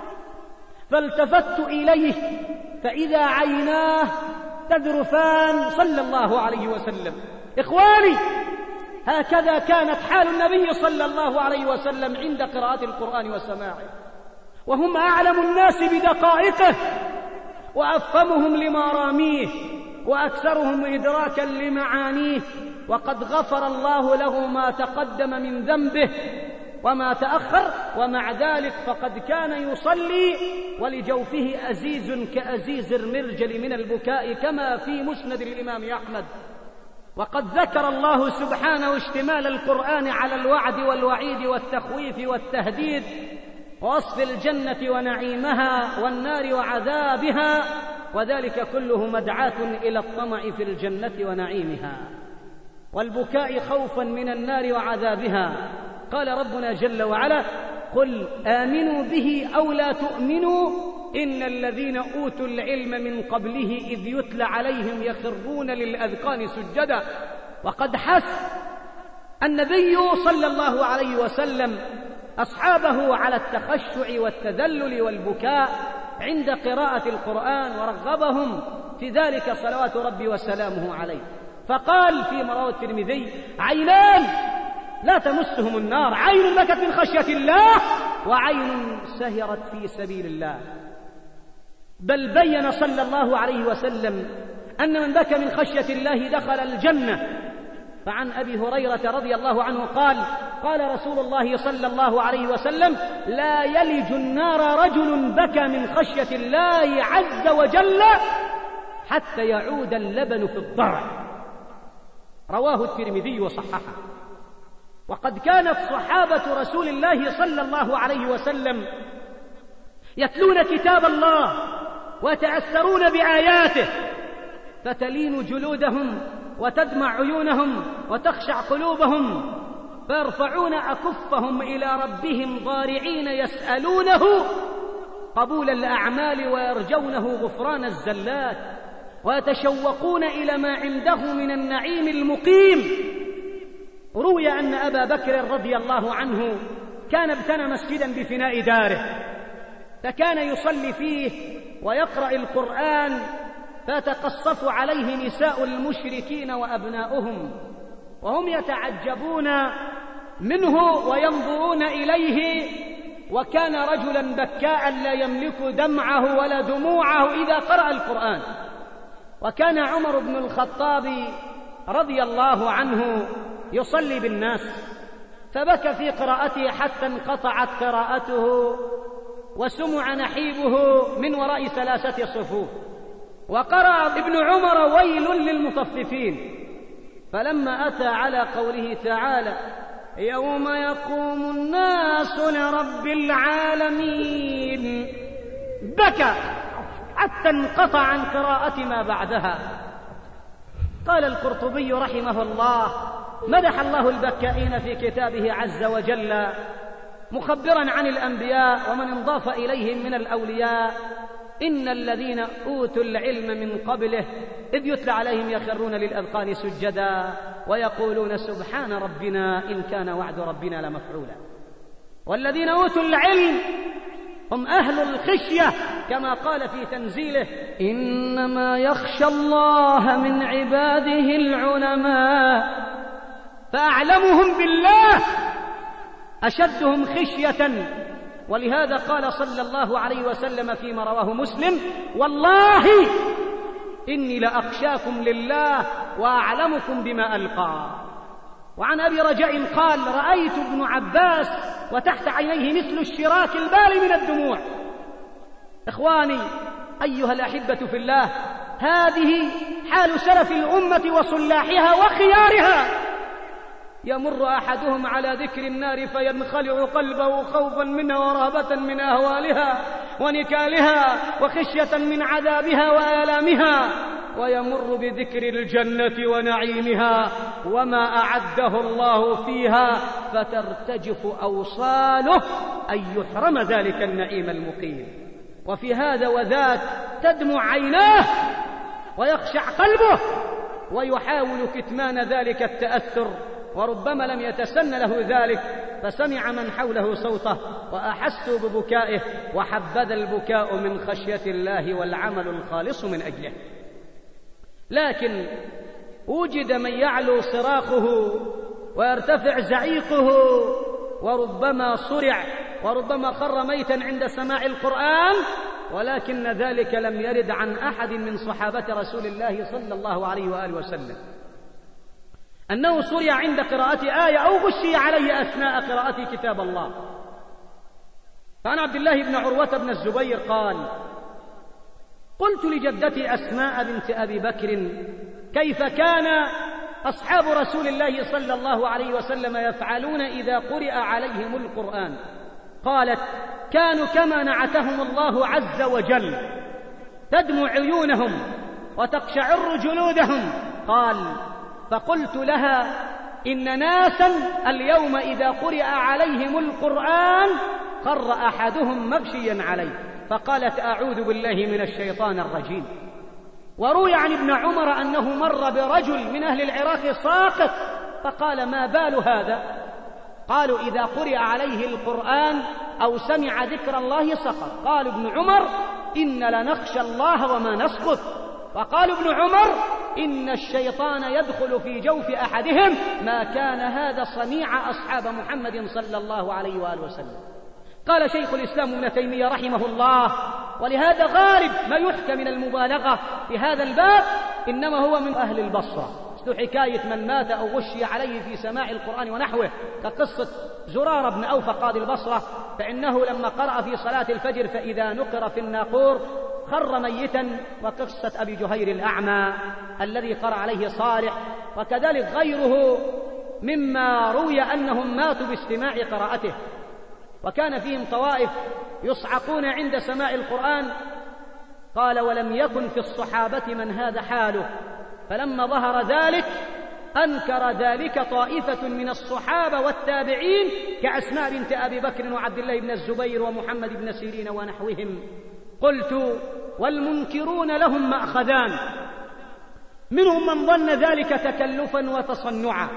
فالتفت إليه فإذا عيناه تذرفان صلى الله عليه وسلم. إخواني، هكذا كانت حال النبي صلى الله عليه وسلم عند قراءة القرآن وسماعه، وهم أعلم الناس بدقائقه وأفهمهم لمراميه وأكثرهم إدراكا لمعانيه، وقد غفر الله له ما تقدم من ذنبه وما تأخر، ومع ذلك فقد كان يصلي ولجوفه أزيز كأزيز المرجل من البكاء كما في مسند الإمام أحمد. وقد ذكر الله سبحانه اشتمال القرآن على الوعد والوعيد والتخويف والتهديد ووصف الجنة ونعيمها والنار وعذابها، وذلك كله مدعاة إلى الطمع في الجنة ونعيمها والبكاء خوفا من النار وعذابها. قال ربنا جل وعلا: قل آمنوا به أو لا تؤمنوا إن الذين أوتوا العلم من قبله إذ يتلى عليهم يخرون للأذقان سجدا. وقد حث النبي صلى الله عليه وسلم أصحابه على التخشع والتذلل والبكاء عند قراءة القرآن، ورغبهم في ذلك صلوات ربي وسلامه عليه. فقال في رواه الترمذي: عينان لا تمسهم النار، عين بكت من خشية الله وعين سهرت في سبيل الله. بل بين صلى الله عليه وسلم أن من بكى من خشية الله دخل الجنة. فعن أبي هريرة رضي الله عنه قال قال رسول الله صلى الله عليه وسلم: لا يلج النار رجل بكى من خشية الله عز وجل حتى يعود اللبن في الضرع. رواه الترمذي وصححه. وقد كانت صحابة رسول الله صلى الله عليه وسلم يتلون كتاب الله ويتأثرون بآياته فتلين جلودهم وتدمع عيونهم وتخشع قلوبهم، فيرفعون أكفهم إلى ربهم ضارعين يسألونه قبول الأعمال ويرجونه غفران الزلات، ويتشوقون إلى ما عنده من النعيم المقيم. روي أن أبا بكر رضي الله عنه كان ابتنى مسجدا بفناء داره، فكان يصلي فيه ويقرأ القرآن، فتقصف عليه نساء المشركين وأبناؤهم، وهم يتعجبون منه وينظرون إليه، وكان رجلا بكاء لا يملك دمعه ولا دموعه إذا قرأ القرآن. وكان عمر بن الخطاب رضي الله عنه يصلي بالناس، فبكى في قراءته حتى انقطعت قراءته وسمع نحيبه من وراء ثلاثة صفوف. وقرأ ابن عمر: ويل للمطففين. فلما أتى على قوله تعالى: يوم يقوم الناس لرب العالمين، بكى حتى انقطع عن قراءة ما بعدها. قال القرطبي رحمه الله: مدح الله البكائين في كتابه عز وجل مخبرا عن الأنبياء ومن انضاف إليهم من الأولياء: إن الذين أوتوا العلم من قبله إذ يتلى عليهم يخرون للأذقان سجدا ويقولون سبحان ربنا إن كان وعد ربنا لمفعولا. والذين أوتوا العلم هم أهل الخشية، كما قال في تنزيله: إنما يخشى الله من عباده العلماء. فأعلمهم بالله أشدهم خشية. ولهذا قال صلى الله عليه وسلم فيما رواه مسلم: والله إني لأخشاكم لله وأعلمكم بما ألقى. وعن أبي رجاء قال: رأيت ابن عباس وتحت عينيه مثل الشراك البال من الدموع. إخواني أيها الأحبة في الله، هذه حال سلف الأمة وصلاحها وخيارها. يمر أحدهم على ذكر النار فينخلع قلبه خوفا منها ورهبة من أهوالها ونكالها وخشية من عذابها وآلامها، ويمر بذكر الجنة ونعيمها وما أعده الله فيها فترتجف أوصاله أن يحرم ذلك النعيم المقيم. وفي هذا وذاك تدمع عيناه ويخشع قلبه ويحاول كتمان ذلك التأثر، وربما لم يتسن له ذلك فسمع من حوله صوته وأحسوا ببكائه، وحبذا البكاء من خشية الله والعمل الخالص من أجله. لكن وجد من يعلو صراخه ويرتفع زعيقه، وربما صرع وربما خر ميتا عند سماع القرآن، ولكن ذلك لم يرد عن أحد من صحابة رسول الله صلى الله عليه وآله وسلم أنه صرع عند قراءة آية أو غشي عليه أثناء قراءة كتاب الله. فعن عبد الله بن عروة بن الزبير قال: قلت لجدتي أسماء بنت أبي بكر: كيف كان أصحاب رسول الله صلى الله عليه وسلم يفعلون إذا قرئ عليهم القرآن؟ قالت: كانوا كما نعتهم الله عز وجل، تدمع عيونهم وتقشعر جلودهم. قال: فقلت لها: إن ناسا اليوم إذا قرئ عليهم القرآن خر أحدهم مغشيا عليه. فقالت: أعوذ بالله من الشيطان الرجيم. وروي عن ابن عمر أنه مر برجل من أهل العراق ساقط فقال: ما بال هذا؟ قالوا: إذا قرئ عليه القرآن أو سمع ذكر الله سقط. قال ابن عمر: إن لنخشى الله وما نسقط. وقال ابن عمر: إن الشيطان يدخل في جوف أحدهم ما كان هذا صنيع أصحاب محمد صلى الله عليه وآله وسلم. قال شيخ الإسلام ابن تيمية رحمه الله: ولهذا غالب ما يحكى من المبالغة في هذا الباب إنما هو من أهل البصرة، مثل حكاية من مات أو غشي عليه في سماع القرآن ونحوه، كقصة زرار بن أوفى قاضي البصرة، فإنه لما قرأ في صلاة الفجر فإذا نقر في الناقور خر ميتا، وقصة أبي جهير الأعمى الذي قرأ عليه صالح، وكذلك غيره مما روي أنهم ماتوا باستماع قراءته. وكان فيهم طوائف يصعقون عند سماع القرآن. قال: ولم يكن في الصحابة من هذا حاله، فلما ظهر ذلك أنكر ذلك طائفة من الصحابة والتابعين كأسماء بنت أبي بكر وعبد الله بن الزبير ومحمد بن سيرين ونحوهم. قلت: والمنكرون لهم مأخذان، منهم من ظن ذلك تكلفا وتصنعا.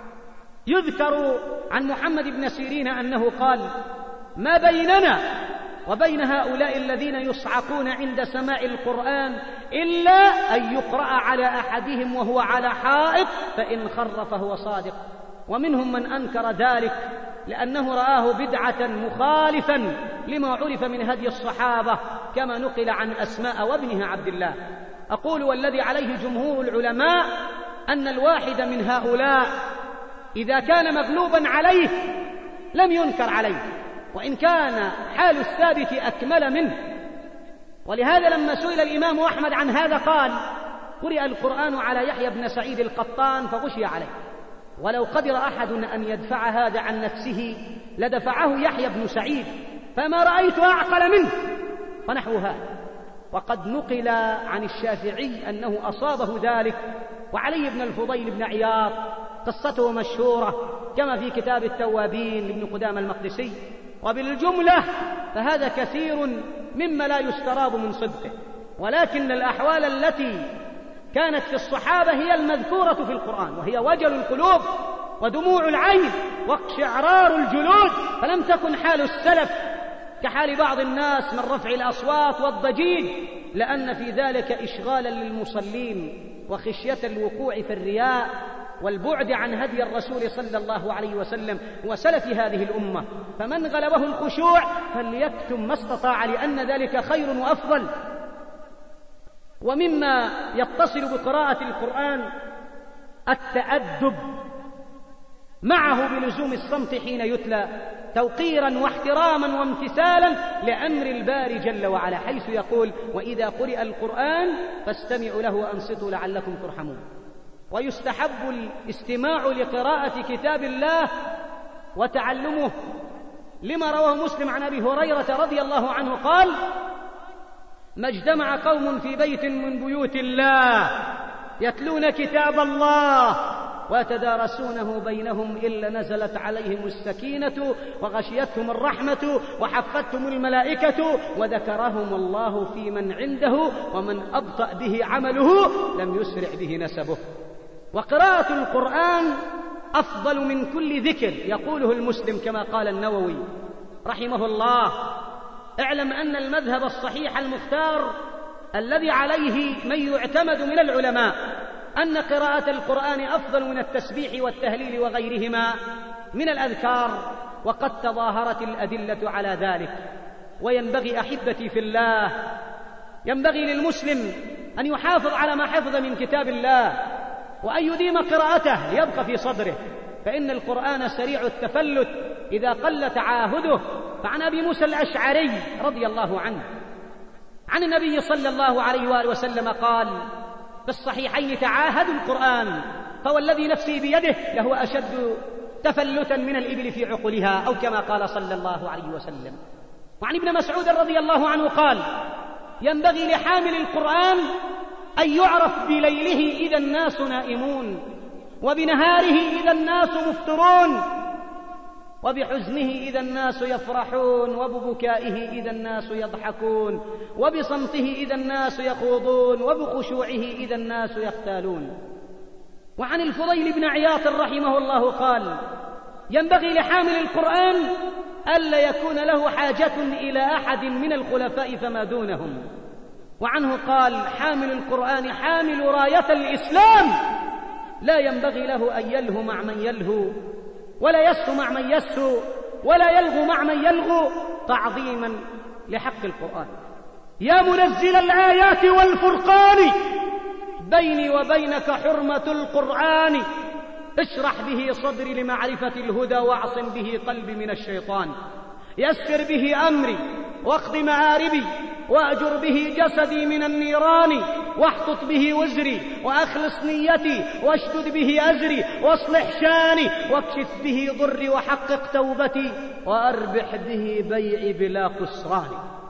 يذكر عن محمد بن سيرين أنه قال: ما بيننا وبين هؤلاء الذين يصعقون عند سماع القرآن إلا أن يقرأ على أحدهم وهو على حائط فإن خر فهو صادق. ومنهم من أنكر ذلك لأنه رآه بدعة مخالفا لما عرف من هدي الصحابة، كما نقل عن أسماء وابنها عبد الله. أقول: والذي عليه جمهور العلماء أن الواحد من هؤلاء إذا كان مغلوبا عليه لم ينكر عليه، وإن كان حال الثابت أكمل منه. ولهذا لما سئل الإمام أحمد عن هذا قال: قرئ القرآن على يحيى بن سعيد القطان فغشي عليه، ولو قدر أحد أن يدفع هذا عن نفسه لدفعه يحيى بن سعيد، فما رأيت أعقل منه، ونحو هذا. وقد نقل عن الشافعي أنه أصابه ذلك، وعلي بن الفضيل بن عياض قصته مشهورة كما في كتاب التوابين لابن قدامة المقدسي. وبالجملة فهذا كثير مما لا يستراب من صدقه، ولكن الأحوال التي كانت في الصحابة هي المذكورة في القرآن، وهي وجل القلوب ودموع العين واقشعرار الجلود، فلم تكن حال السلف كحال بعض الناس من رفع الأصوات والضجيج، لأن في ذلك إشغالا للمصلين وخشية الوقوع في الرياء والبعد عن هدي الرسول صلى الله عليه وسلم وسلف هذه الأمة. فمن غلبه الخشوع فليكتم ما استطاع، لأن ذلك خير وأفضل. ومما يتصل بقراءة القرآن التأدب معه بلزوم الصمت حين يتلى، توقيرا واحتراما وامتثالا لأمر الباري جل وعلا، حيث يقول: وإذا قرئ القرآن فاستمعوا له وأنصتوا لعلكم ترحمون. ويستحب الاستماع لقراءة كتاب الله وتعلمه، لما رواه مسلم عن أبي هريرة رضي الله عنه قال: ما اجتمع قوم في بيت من بيوت الله يتلون كتاب الله ويتدارسونه بينهم إلا نزلت عليهم السكينة وغشيتهم الرحمة وحفتهم الملائكة وذكرهم الله في من عنده ومن أبطأ به عمله لم يسرع به نسبه. وقراءة القرآن أفضل من كل ذكر يقوله المسلم كما قال النووي رحمه الله: اعلم أن المذهب الصحيح المختار الذي عليه من يعتمد من العلماء أن قراءة القرآن أفضل من التسبيح والتهليل وغيرهما من الأذكار، وقد تظاهرت الأدلة على ذلك. وينبغي أحبتي في الله، ينبغي للمسلم أن يحافظ على ما حفظ من كتاب الله وأن يديم قراءته ليبقى في صدره، فإن القرآن سريع التفلت إذا قل تعاهده. فعن أبي موسى الأشعري رضي الله عنه عن النبي صلى الله عليه وآله وسلم قال في الصحيحين: تعاهدوا القرآن فوالذي نفسي بيده لهو أشد تفلتا من الإبل في عقلها، أو كما قال صلى الله عليه وسلم. وعن ابن مسعود رضي الله عنه قال: ينبغي لحامل القرآن أن يعرف بليله إذا الناس نائمون، وبنهاره إذا الناس مفطرون، وبحزنه إذا الناس يفرحون، وببكائه إذا الناس يضحكون، وبصمته إذا الناس يخوضون، وبخشوعه إذا الناس يختالون. وعن الفضيل بن عياض رحمه الله قال: ينبغي لحامل القرآن ألا يكون له حاجة إلى أحد من الخلفاء فما دونهم. وعنه قال: حامل القرآن حامل راية الإسلام، لا ينبغي له أن يلهو مع من يلهو، ولا يسهو مع من يسهو، ولا يلغو مع من يلغو، تعظيما لحق القرآن. يا منزل الآيات والفرقان بيني وبينك حرمة القرآن، اشرح به صدري لمعرفة الهدى واعصم به قلبي من الشيطان، يسر به أمري واقض مآربي وأجر به جسدي من النيران، واحطط به وزري وأخلص نيتي واشدد به أزري واصلح شاني واكشف به ضري وحقق توبتي وأربح به بيعي بلا خسران.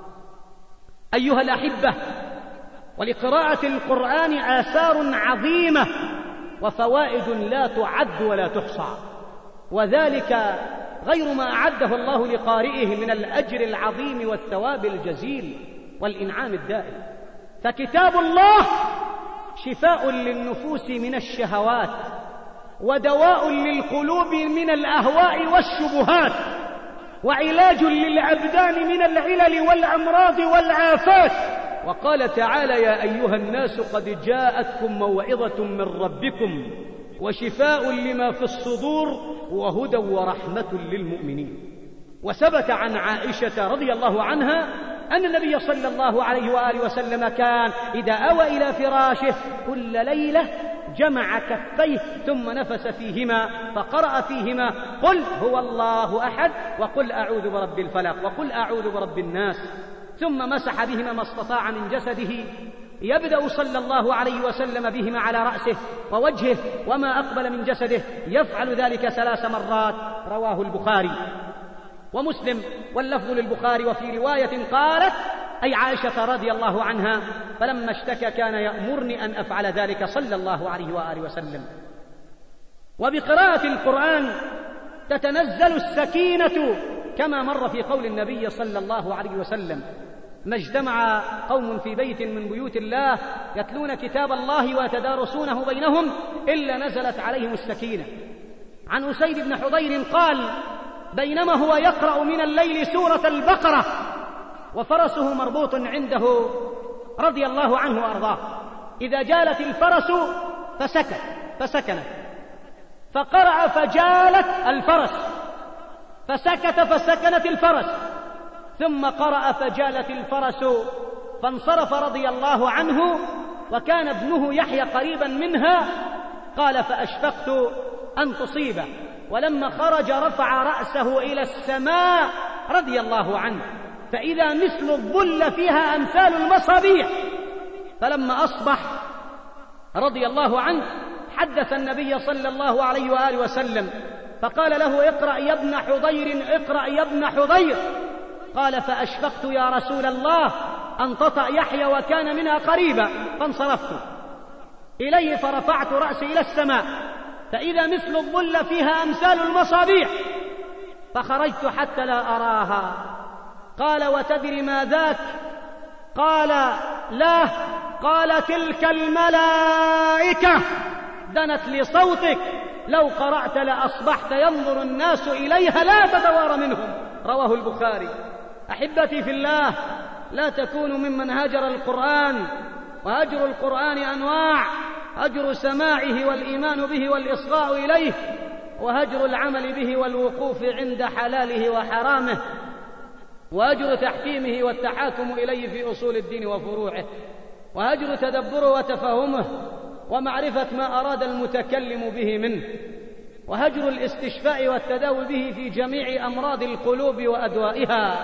أيها الأحبة، ولقراءة القرآن آثار عظيمة وفوائد لا تعد ولا تحصى، وذلك غير ما أعده الله لقارئه من الأجر العظيم والثواب الجزيل والإنعام الدائم. فكتاب الله شفاء للنفوس من الشهوات، ودواء للقلوب من الأهواء والشبهات، وعلاج للأبدان من العلل والأمراض والآفات. وقال تعالى: يا أيها الناس قد جاءتكم موعظة من ربكم وشفاء لما في الصدور وهدى ورحمة للمؤمنين. وثبت عن عائشة رضي الله عنها أن النبي صلى الله عليه وآله وسلم كان إذا أوى إلى فراشه كل ليلة جمع كفيه ثم نفس فيهما فقرأ فيهما: قل هو الله أحد، وقل أعوذ برب الفلق، وقل أعوذ برب الناس، ثم مسح بهما ما استطاع من جسده، يبدأ صلى الله عليه وسلم بهما على رأسه ووجهه وما أقبل من جسده، يفعل ذلك ثلاث مرات. رواه البخاري ومسلم، واللفظ للبخاري. وفي رواية قالت أي عائشة رضي الله عنها: فلما اشتكى كان يأمرني أن أفعل ذلك صلى الله عليه وآله وسلم. وبقراءة القرآن تتنزل السكينة كما مر في قول النبي صلى الله عليه وسلم: ما اجتمع قوم في بيت من بيوت الله يتلون كتاب الله ويتدارسونه بينهم إلا نزلت عليهم السكينة. عن أسيد بن حضير قال: بينما هو يقرأ من الليل سورة البقرة وفرسه مربوط عنده رضي الله عنه وأرضاه، إذا جالت الفرس فسكت فسكنت، فقرأ فجالت الفرس، فسكت فسكنت الفرس، ثم قرأ فجالت الفرس، فانصرف رضي الله عنه، وكان ابنه يحيى قريبا منها. قال: فأشفقت أن تصيبه، ولما خرج رفع رأسه إلى السماء رضي الله عنه، فإذا مثل الظل فيها أمثال المصابيح. فلما أصبح رضي الله عنه حدث النبي صلى الله عليه وآله وسلم فقال له اقرأ يا ابن حضير اقرأ يا ابن حضير. قال فأشفقت يا رسول الله أن تطأ يحيى وكان منها قريبا، فانصرفت إليه فرفعت رأسي إلى السماء فإذا مثل الظل فيها أمثال المصابيح، فخرجت حتى لا أراها. قال وتدري ما ذاك؟ قال لا. قال تلك الملائكة دنت لصوتك، لو قرأت لأصبحت ينظر الناس إليها لا تتوارى منهم. رواه البخاري. أحبتي في الله، لا تكونوا ممن هجر القرآن، وهجر القرآن أنواع: هجر سماعه والإيمان به والإصغاء إليه، وهجر العمل به والوقوف عند حلاله وحرامه، وهجر تحكيمه والتحاكم إليه في أصول الدين وفروعه، وهجر تدبره وتفهمه ومعرفة ما أراد المتكلم به منه، وهجر الاستشفاء والتداوي به في جميع أمراض القلوب وأدوائها،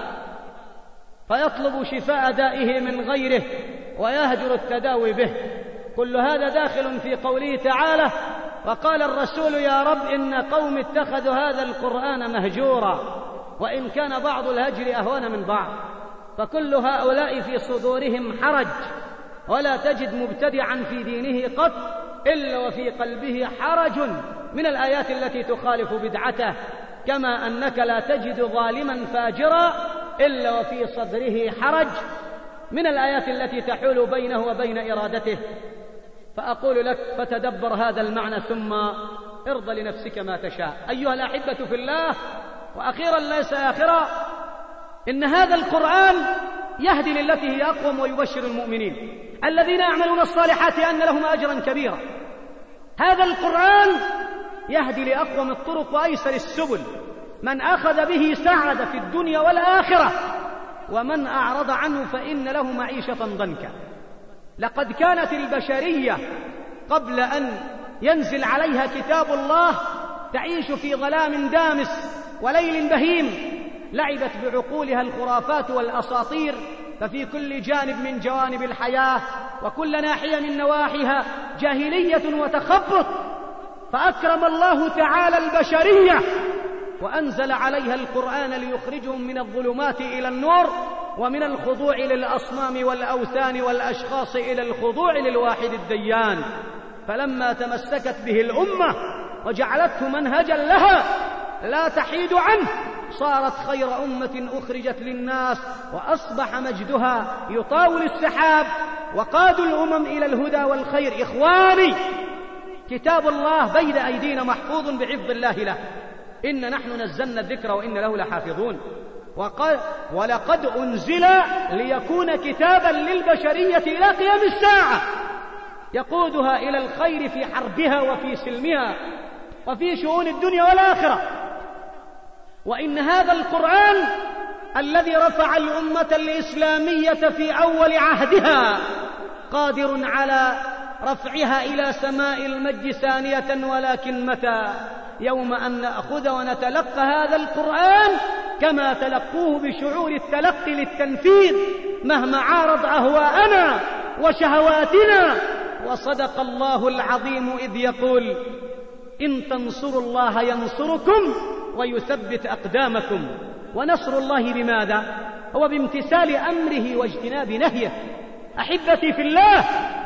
فيطلب شفاء دائه من غيره ويهجر التداوي به. كل هذا داخل في قوله تعالى: وقال الرسول يا رب إن قوم اتخذوا هذا القرآن مهجورا، وإن كان بعض الهجر أهون من بعض. فكل هؤلاء في صدورهم حرج، ولا تجد مبتدعا في دينه قط إلا وفي قلبه حرج من الآيات التي تخالف بدعته، كما أنك لا تجد ظالما فاجرا إلا وفي صدره حرج من الآيات التي تحول بينه وبين إرادته. فأقول لك فتدبر هذا المعنى ثم ارضى لنفسك ما تشاء. أيها الأحبة في الله، وأخيرا ليس آخرا، إن هذا القرآن يهدي للتي هي أقوم ويبشر المؤمنين الذين يعملون الصالحات أن لهم أجرا كبيرا. هذا القرآن يهدي لأقوم الطرق وأيسر السبل، من أخذ به سعد في الدنيا والآخرة، ومن أعرض عنه فإن له معيشة ضنكا. لقد كانت البشرية قبل أن ينزل عليها كتاب الله تعيش في ظلام دامس وليل بهيم، لعبت بعقولها الخرافات والأساطير، ففي كل جانب من جوانب الحياة وكل ناحية من نواحيها جاهلية وتخبط. فأكرم الله تعالى البشرية وأنزل عليها القرآن ليخرجهم من الظلمات إلى النور، ومن الخضوع للأصنام والأوثان والأشخاص إلى الخضوع للواحد الديان. فلما تمسكت به الأمة وجعلته منهجا لها لا تحيد عنه، صارت خير أمة أخرجت للناس، وأصبح مجدها يطاول السحاب، وقاد الأمم إلى الهدى والخير. إخواني، كتاب الله بين أيدينا محفوظ بحفظ الله له، إن نحن نزلنا الذكر وإن له لحافظون. وقال ولقد أنزل ليكون كتابا للبشرية إلى قيام الساعة، يقودها إلى الخير في حربها وفي سلمها وفي شؤون الدنيا والآخرة. وإن هذا القرآن الذي رفع الأمة الإسلامية في أول عهدها قادر على رفعها إلى سماء المجد ثانية، ولكن متى؟ يوم أن نأخذ ونتلقى هذا القرآن كما تلقوه بشعور التلقي للتنفيذ مهما عارض أهواءنا وشهواتنا. وصدق الله العظيم إذ يقول: إن تنصروا الله ينصركم ويثبت أقدامكم. ونصر الله بماذا؟ هو بامتثال أمره واجتناب نهيه. أحبتي في الله،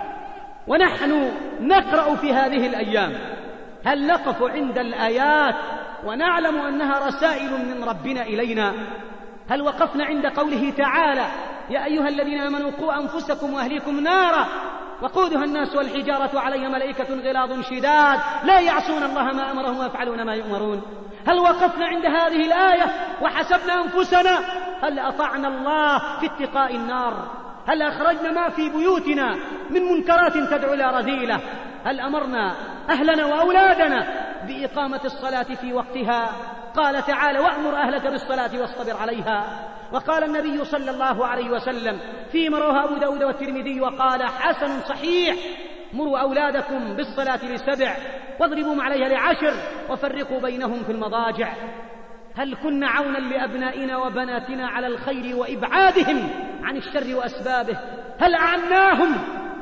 ونحن نقرأ في هذه الأيام، هل نقف عند الآيات ونعلم أنها رسائل من ربنا إلينا؟ هل وقفنا عند قوله تعالى: يا أيها الذين آمنوا قوا أنفسكم وأهليكم نارا وقودها الناس والحجارة عليها ملائكة غلاظ شداد لا يعصون الله ما أمرهم ويفعلون ما يؤمرون؟ هل وقفنا عند هذه الآية وحسبنا أنفسنا هل أطعنا الله في اتقاء النار؟ هل أخرجنا ما في بيوتنا من منكرات تدعو إلى رذيلة؟ هل أمرنا أهلنا وأولادنا بإقامة الصلاة في وقتها؟ قال تعالى: وأمر أهلك بالصلاة واصطبر عليها. وقال النبي صلى الله عليه وسلم فيما رواه أبو داود والترمذي وقال حسن صحيح: مروا أولادكم بالصلاة لسبع واضربوا عليها لعشر وفرقوا بينهم في المضاجع. هل كنا عونا لأبنائنا وبناتنا على الخير وإبعادهم عن الشر وأسبابه؟ هل أعناهم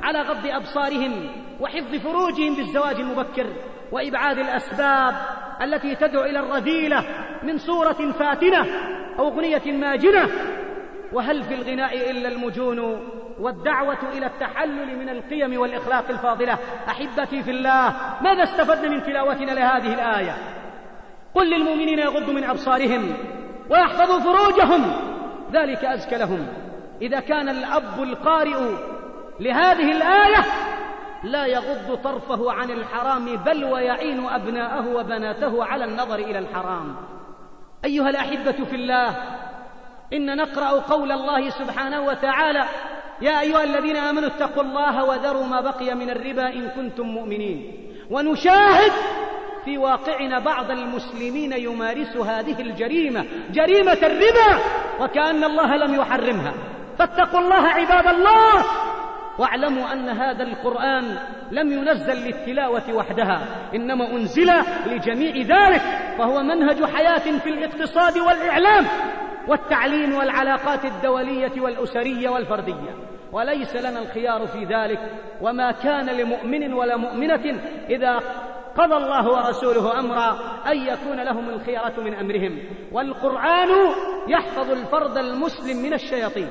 على غض أبصارهم وحفظ فروجهم بالزواج المبكر وإبعاد الأسباب التي تدعو إلى الرذيلة من صورة فاتنة أو أغنية ماجنة. وهل في الغناء إلا المجون والدعوة إلى التحلل من القيم والإخلاق الفاضلة؟ أحبتي في الله، ماذا استفدنا من تلاوتنا لهذه الآية؟ قل للمؤمنين يغضوا من أبصارهم ويحفظوا فروجهم ذلك أزكى لهم. إذا كان الأب القارئ لهذه الآية لا يغض طرفه عن الحرام بل ويعين أبناءه وبناته على النظر إلى الحرام. أيها الأحبة في الله، إن نقرأ قول الله سبحانه وتعالى: يا أيها الذين آمنوا اتقوا الله وذروا ما بقي من الربا إن كنتم مؤمنين. ونشاهد في واقعنا بعض المسلمين يمارس هذه الجريمة، جريمة الربا، وكأن الله لم يحرمها. فاتقوا الله عباد الله، واعلموا أن هذا القرآن لم ينزل للتلاوة وحدها، إنما أنزل لجميع ذلك، فهو منهج حياة في الاقتصاد والإعلام والتعليم والعلاقات الدولية والأسرية والفردية، وليس لنا الخيار في ذلك. وما كان لمؤمن ولا مؤمنة إذا قضى الله ورسوله أمرا أن يكون لهم الخيرة من أمرهم. والقرآن يحفظ الفرد المسلم من الشياطين،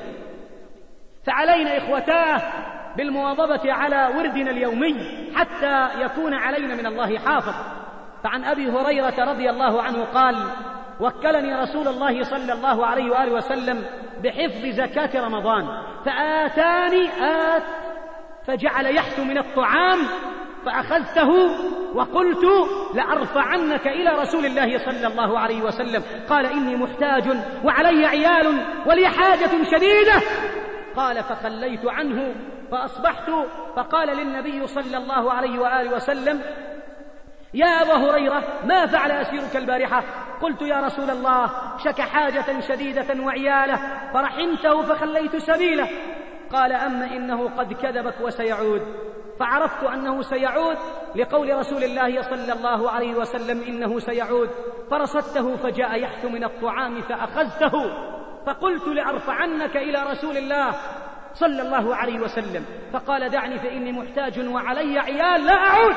فعلينا إخوتاه بالمواظبة على وردنا اليومي حتى يكون علينا من الله حافظ. فعن أبي هريرة رضي الله عنه قال: وكلني رسول الله صلى الله عليه وآله وسلم بحفظ زكاة رمضان، فآتاني آت فجعل يحث من الطعام، فأخذته وقلت: لأرفعنك إلى رسول الله صلى الله عليه وسلم. قال: إني محتاج وعلي عيال ولي حاجة شديدة. قال: فخليت عنه فأصبحت، فقال للنبي صلى الله عليه وآله وسلم: يا أبا هريرة، ما فعل أسيرك البارحة؟ قلت: يا رسول الله، شك حاجة شديدة وعياله فرحمته فخليت سبيله. قال: أما إنه قد كذبك وسيعود. فعرفت أنه سيعود لقول رسول الله صلى الله عليه وسلم: إنه سيعود. فرصدته فجاء يحث من الطعام فأخذته، فقلت: لأرفعنك إلى رسول الله صلى الله عليه وسلم. فقال: دعني فإني محتاج وعلي عيال لا أعود.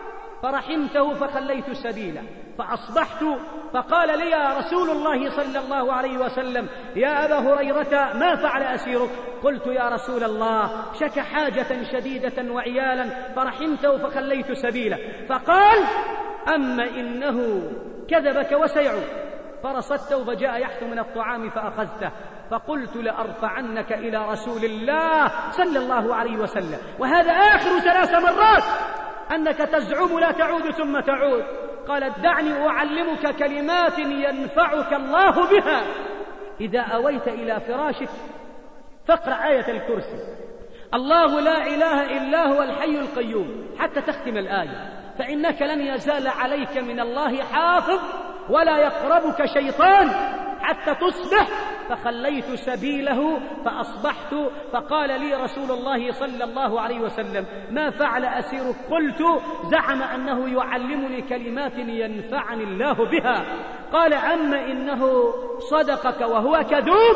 فرحمته فخليت سبيله، فأصبحت فقال لي يا رسول الله صلى الله عليه وسلم: يا أبا هريرة، ما فعل أسيرك؟ قلت: يا رسول الله، شك حاجة شديدة وعيالا فرحمته فخليت سبيله. فقال: أما إنه كذبك وسيعود. فرصدته فجاء يحث من الطعام فأخذته، فقلت: لأرفعنك إلى رسول الله صلى الله عليه وسلم. وهذا آخر ثلاث مرات أنك تزعم لا تعود ثم تعود. قال: دعني أعلمك كلمات ينفعك الله بها. إذا أويت إلى فراشك فاقرأ آية الكرسي: الله لا إله إلا هو الحي القيوم، حتى تختم الآية، فإنك لن يزال عليك من الله حافظ ولا يقربك شيطان حتى تصبح. فخليت سبيله فأصبحت، فقال لي رسول الله صلى الله عليه وسلم: ما فعل أسيرك؟ قلت: زعم أنه يعلمني كلمات ينفعني الله بها. قال: أما إنه صدقك وهو كذوب،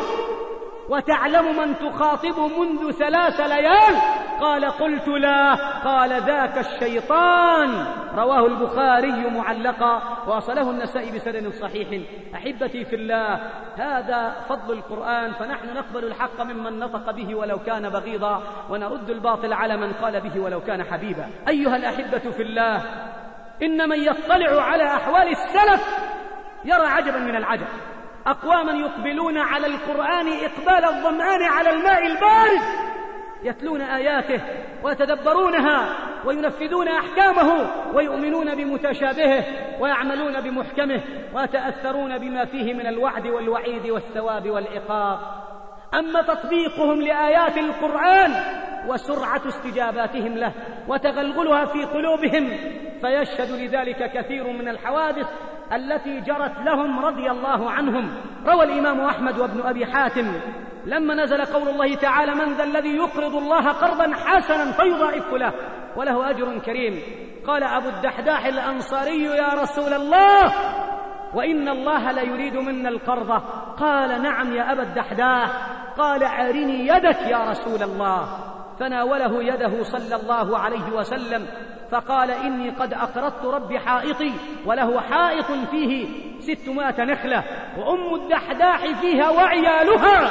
وتعلم من تخاطب منذ ثلاث ليال؟ قال: قلت: لا. قال: ذاك الشيطان. رواه البخاري معلقا، وصله النسائي بسند صحيح. أحبتي في الله، هذا فضل القرآن، فنحن نقبل الحق ممن نطق به ولو كان بغيضا، ونرد الباطل على من قال به ولو كان حبيبا. أيها الأحبة في الله، إن من يطلع على أحوال السلف يرى عجبا من العجب. أقواما يقبلون على القرآن إقبال الظمآن على الماء البارد، يتلون آياته ويتدبرونها وينفذون أحكامه ويؤمنون بمتشابهه ويعملون بمحكمه ويتأثرون بما فيه من الوعد والوعيد والثواب والعقاب. أما تطبيقهم لآيات القرآن وسرعة استجاباتهم له وتغلغلها في قلوبهم فيشهد لذلك كثير من الحوادث التي جرت لهم رضي الله عنهم. روى الإمام أحمد وابن أبي حاتم لما نزل قول الله تعالى: من ذا الذي يقرض الله قرضا حسنا فيضاعفه له وله أجر كريم. قال أبو الدحداح الأنصاري: يا رسول الله، وإن الله لا يريد منا القرض. قال: نعم يا أبا الدحداح. قال: أرني يدك يا رسول الله. فناوله يده صلى الله عليه وسلم فقال إني قد أقرضت ربي حائطي، وله حائط فيه ستمائة نخلة وأم الدحداح فيها وعيالها.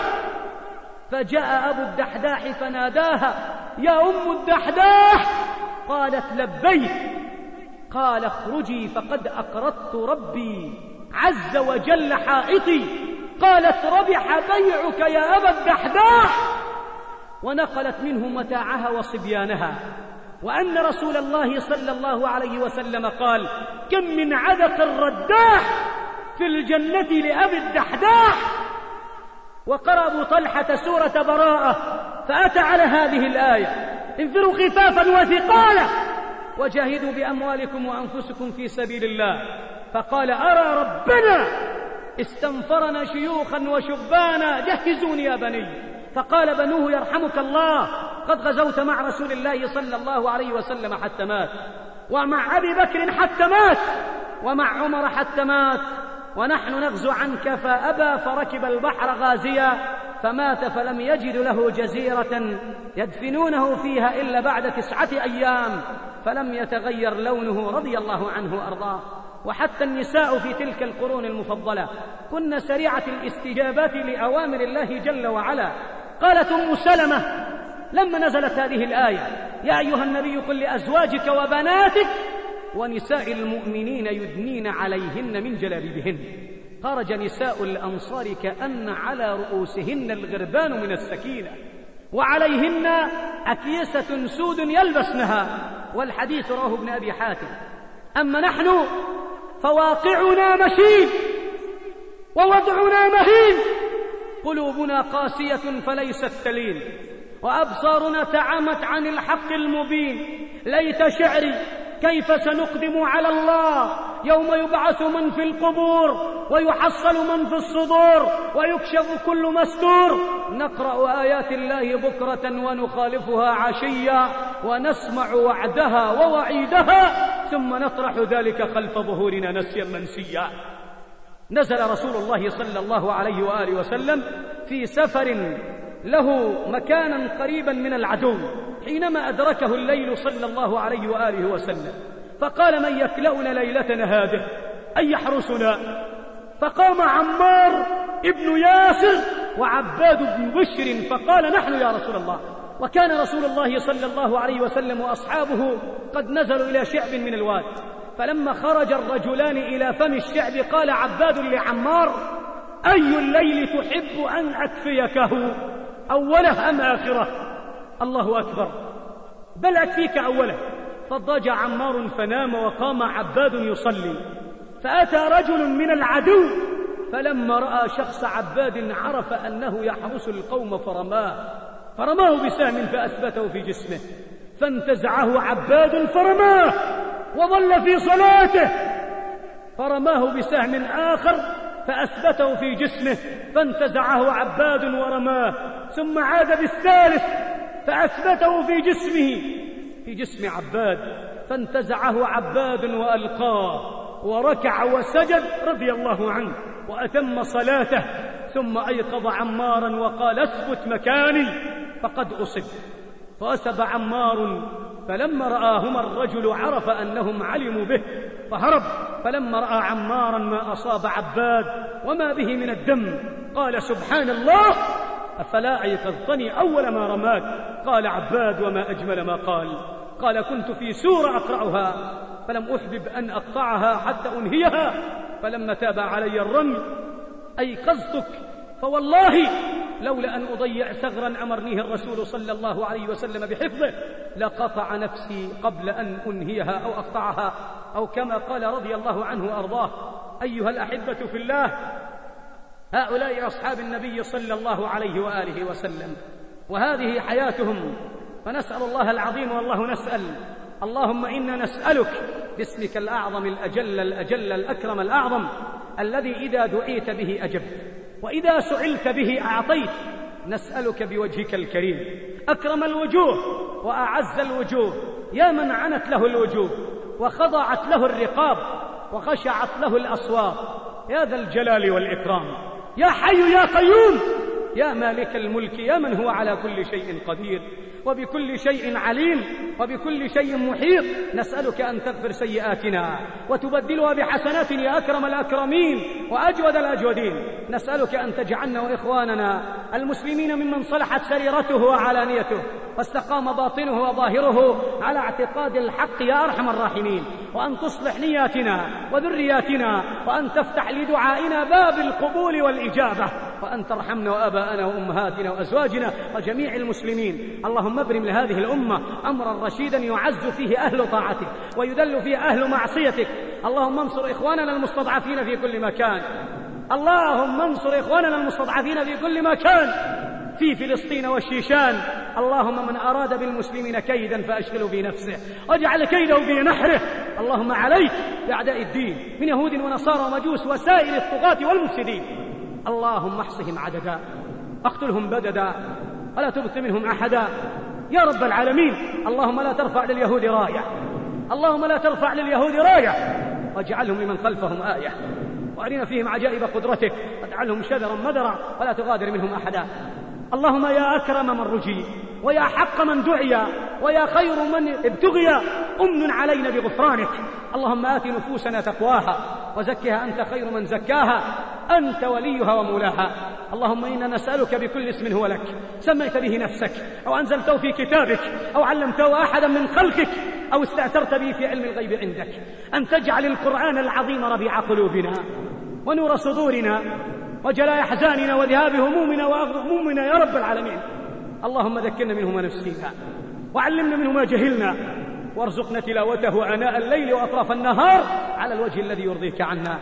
فجاء أبو الدحداح فناداها يا أم الدحداح، قالت لبيك. قال اخرجي فقد أقرضت ربي عز وجل حائطي. قالت ربح بيعك يا أبا الدحداح، ونقلت منه متاعها وصبيانها. وأن رسول الله صلى الله عليه وسلم قال كم من عذق الرداح في الجنة لأبي الدحداح. وقرأ أبو طلحة سورة براءة فأتى على هذه الآية انفروا خفافا وثقالا وجاهدوا بأموالكم وأنفسكم في سبيل الله. فقال أرى ربنا استنفرنا شيوخا وشبانا جهزوني يا بني. فقال بنوه يرحمك الله قد غزوت مع رسول الله صلى الله عليه وسلم حتى مات، ومع أبي بكر حتى مات، ومع عمر حتى مات، ونحن نغزو عنك فأبى فركب البحر غازيا فمات فلم يجد له جزيرة يدفنونه فيها إلا بعد تسعة أيام فلم يتغير لونه رضي الله عنه وأرضاه. وحتى النساء في تلك القرون المفضلة كن سريعة الاستجابات لأوامر الله جل وعلا. قالت أم سلمة لما نزلت هذه الآية يا أيها النبي قل لأزواجك وبناتك ونساء المؤمنين يدنين عليهن من جلابيبهن، خرج نساء الأنصار كأن على رؤوسهن الغربان من السكينة وعليهن أكيسة سود يلبسنها، والحديث رواه ابن أبي حاتم. أما نحن فواقعنا مشين ووضعنا مهين، قلوبنا قاسية فليست تلين، وأبصارنا تعامت عن الحق المبين. ليت شعري كيف سنقدم على الله يوم يبعث من في القبور ويحصل من في الصدور ويكشف كل مستور. نقرأ آيات الله بكرة ونخالفها عشيا ونسمع وعدها ووعيدها ثم نطرح ذلك خلف ظهورنا نسيا منسيا. نزل رسول الله صلى الله عليه وآله وسلم في سفر له مكانا قريبا من العدو حينما أدركه الليل صلى الله عليه وآله وسلم، فقال من يكلأنا ليلتنا هذه أن يحرسنا؟ فقام عمار ابن ياسر وعباد بن بشر فقال نحن يا رسول الله. وكان رسول الله صلى الله عليه وسلم وأصحابه قد نزلوا إلى شعب من الواد، فلما خرج الرجلان إلى فم الشعب قال عباد لعمار أي الليل تحب أن أكفيكه، أوله أم آخره؟ الله أكبر، بل أكفيك أوله. فضجع عمار فنام وقام عباد يصلي، فأتى رجل من العدو فلما رأى شخص عباد عرف أنه يحرس القوم فرماه فرماه بسهم فأثبته في جسمه، فانتزعه عباد فرماه وظل في صلاته، فرماه بسهم آخر فأثبته في جسمه، فانتزعه عباد ورماه، ثم عاد بالثالث فأثبته في جسمه في جسم عباد، فانتزعه عباد وألقاه وركع وسجد رضي الله عنه وأتم صلاته، ثم أيقظ عمارا وقال اثبت مكاني فقد أصب. فأسب عمار، فلما رآهما الرجل عرف أنهم علموا به فهرب، فلما رأى عمارا ما أصاب عباد وما به من الدم قال سبحان الله أفلا أيقظتني أول ما رماك؟ قال عباد وما أجمل ما قال. قال كنت في سورة أقرأها فلم أحبب أن أقطعها حتى أنهيها، فلما تاب علي الرمي أيقظتك، فوالله لولا أن أضيع ثغرا أمرنيه الرسول صلى الله عليه وسلم بحفظه لقطع نفسي قبل أن أنهيها أو أقطعها، أو كما قال رضي الله عنه وأرضاه. أيها الأحبة في الله، هؤلاء أصحاب النبي صلى الله عليه وآله وسلم وهذه حياتهم، فنسأل الله العظيم والله نسأل اللهم إنا نسألك باسمك الأعظم الأجل الأجل الأكرم الأعظم الذي إذا دعيت به أجبت وإذا سئلت به أعطيت، نسألك بوجهك الكريم أكرم الوجوه وأعز الوجوه، يا من عنت له الوجوه وخضعت له الرقاب وخشعت له الأصوات، يا ذا الجلال والإكرام، يا حي يا قيوم، يا مالك الملك، يا من هو على كل شيء قدير، وبكل شيء عليم وبكل شيء محيط. نسألك أن تغفر سيئاتنا وتبدلها بحسنات يا أكرم الأكرمين وأجود الأجودين. نسألك أن تجعلنا وإخواننا المسلمين ممن صلحت سريرته وعلانيته واستقام باطنه وظاهره على اعتقاد الحق يا أرحم الراحمين، وأن تصلح نياتنا وذرياتنا، وأن تفتح لدعائنا باب القبول والإجابة، وأن ترحمنا وآباءنا وأمهاتنا وأزواجنا وجميع المسلمين. اللهم ابرم لهذه الأمة أمرا رشيدا يعز فيه أهل طاعتك ويذل فيه أهل معصيتك. اللهم انصر إخواننا المستضعفين في كل مكان، اللهم انصر إخواننا المستضعفين في كل مكان في فلسطين والشيشان. اللهم من أراد بالمسلمين كيدا فأشغله في نفسه واجعل كيده في نحره. اللهم عليك بأعداء الدين من يهود ونصارى ومجوس وسائر الطغاة والمفسدين. اللهم احصهم عددا اقتلهم بددا ولا تبق منهم أحدا يا رب العالمين. اللهم لا ترفع لليهود راية، اللهم لا ترفع لليهود راية، واجعلهم لمن خلفهم آية، وأرنا فيهم عجائب قدرتك، واجعلهم شذرا مذرا ولا تغادر منهم أحدا. اللهم يا أكرم من رجي ويا حق من دعي ويا خير من ابتغي، أمن علينا بغفرانك. اللهم آت نفوسنا تقواها وزكها أنت خير من زكاها، أنت وليها ومولاها. اللهم إنا نسألك بكل اسم هو لك سميت به نفسك أو أنزلته في كتابك أو علمته أحدا من خلقك أو استأثرت به في علم الغيب عندك، أن تجعل القرآن العظيم ربيع قلوبنا ونور صدورنا وجلاء أحزاننا وذهاب همومنا وغمومنا يا رب العالمين. اللهم ذكرنا منه ما نسينا وعلمنا منه ما جهلنا، وارزقنا تلاوته آناء الليل وأطراف النهار على الوجه الذي يرضيك عنا.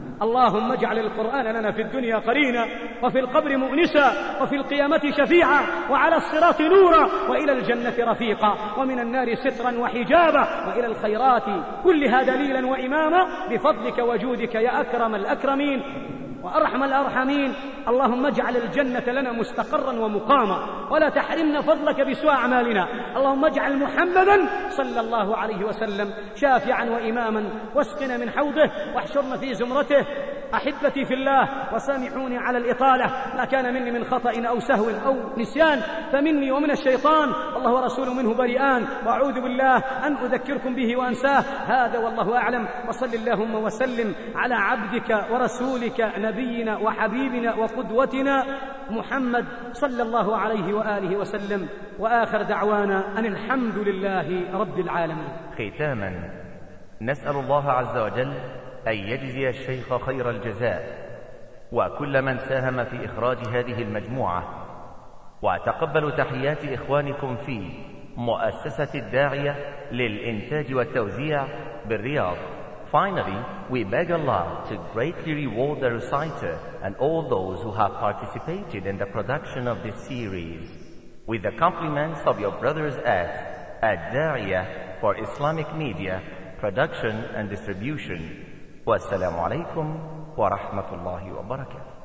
اللهم اجعل القرآن لنا في الدنيا قرينا وفي القبر مؤنسا وفي القيامة شفيعا وعلى الصراط نورا وإلى الجنة رفيقا ومن النار سترا وحجابا وإلى الخيرات كلها دليلا وإماما بفضلك وجودك يا أكرم الأكرمين وأرحم الأرحمين. اللهم اجعل الجنة لنا مستقرا ومقاما ولا تحرمنا فضلك بسوء أعمالنا. اللهم اجعل محمدا صلى الله عليه وسلم شافعا وإماما واسقنا من حوضه واحشرنا في زمرته. أحبتي في الله وسامحوني على الإطالة، ما كان مني من خطأ أو سهو أو نسيان فمني ومن الشيطان، الله ورسوله منه بريئان، وأعوذ بالله أن أذكركم به وأنساه. هذا والله أعلم، وصل اللهم وسلم على عبدك ورسولك نبينا وحبيبنا وقدوتنا محمد صلى الله عليه وآله وسلم، وآخر دعوانا أن الحمد لله رب العالمين. ختاما نسأل الله عز وجل أن يجزي الشيخ خير الجزاء وكل من ساهم في إخراج هذه المجموعة، وتقبلوا تحيات إخوانكم في مؤسسة الداعية للإنتاج والتوزيع بالرياض. Finally, we beg Allah to greatly reward the reciter and all those who have participated in the production of this series with the compliments of your brothers at Ad-Da'iyah for Islamic Media, Production and Distribution. Wassalamu alaikum wa rahmatullahi wa barakatuh.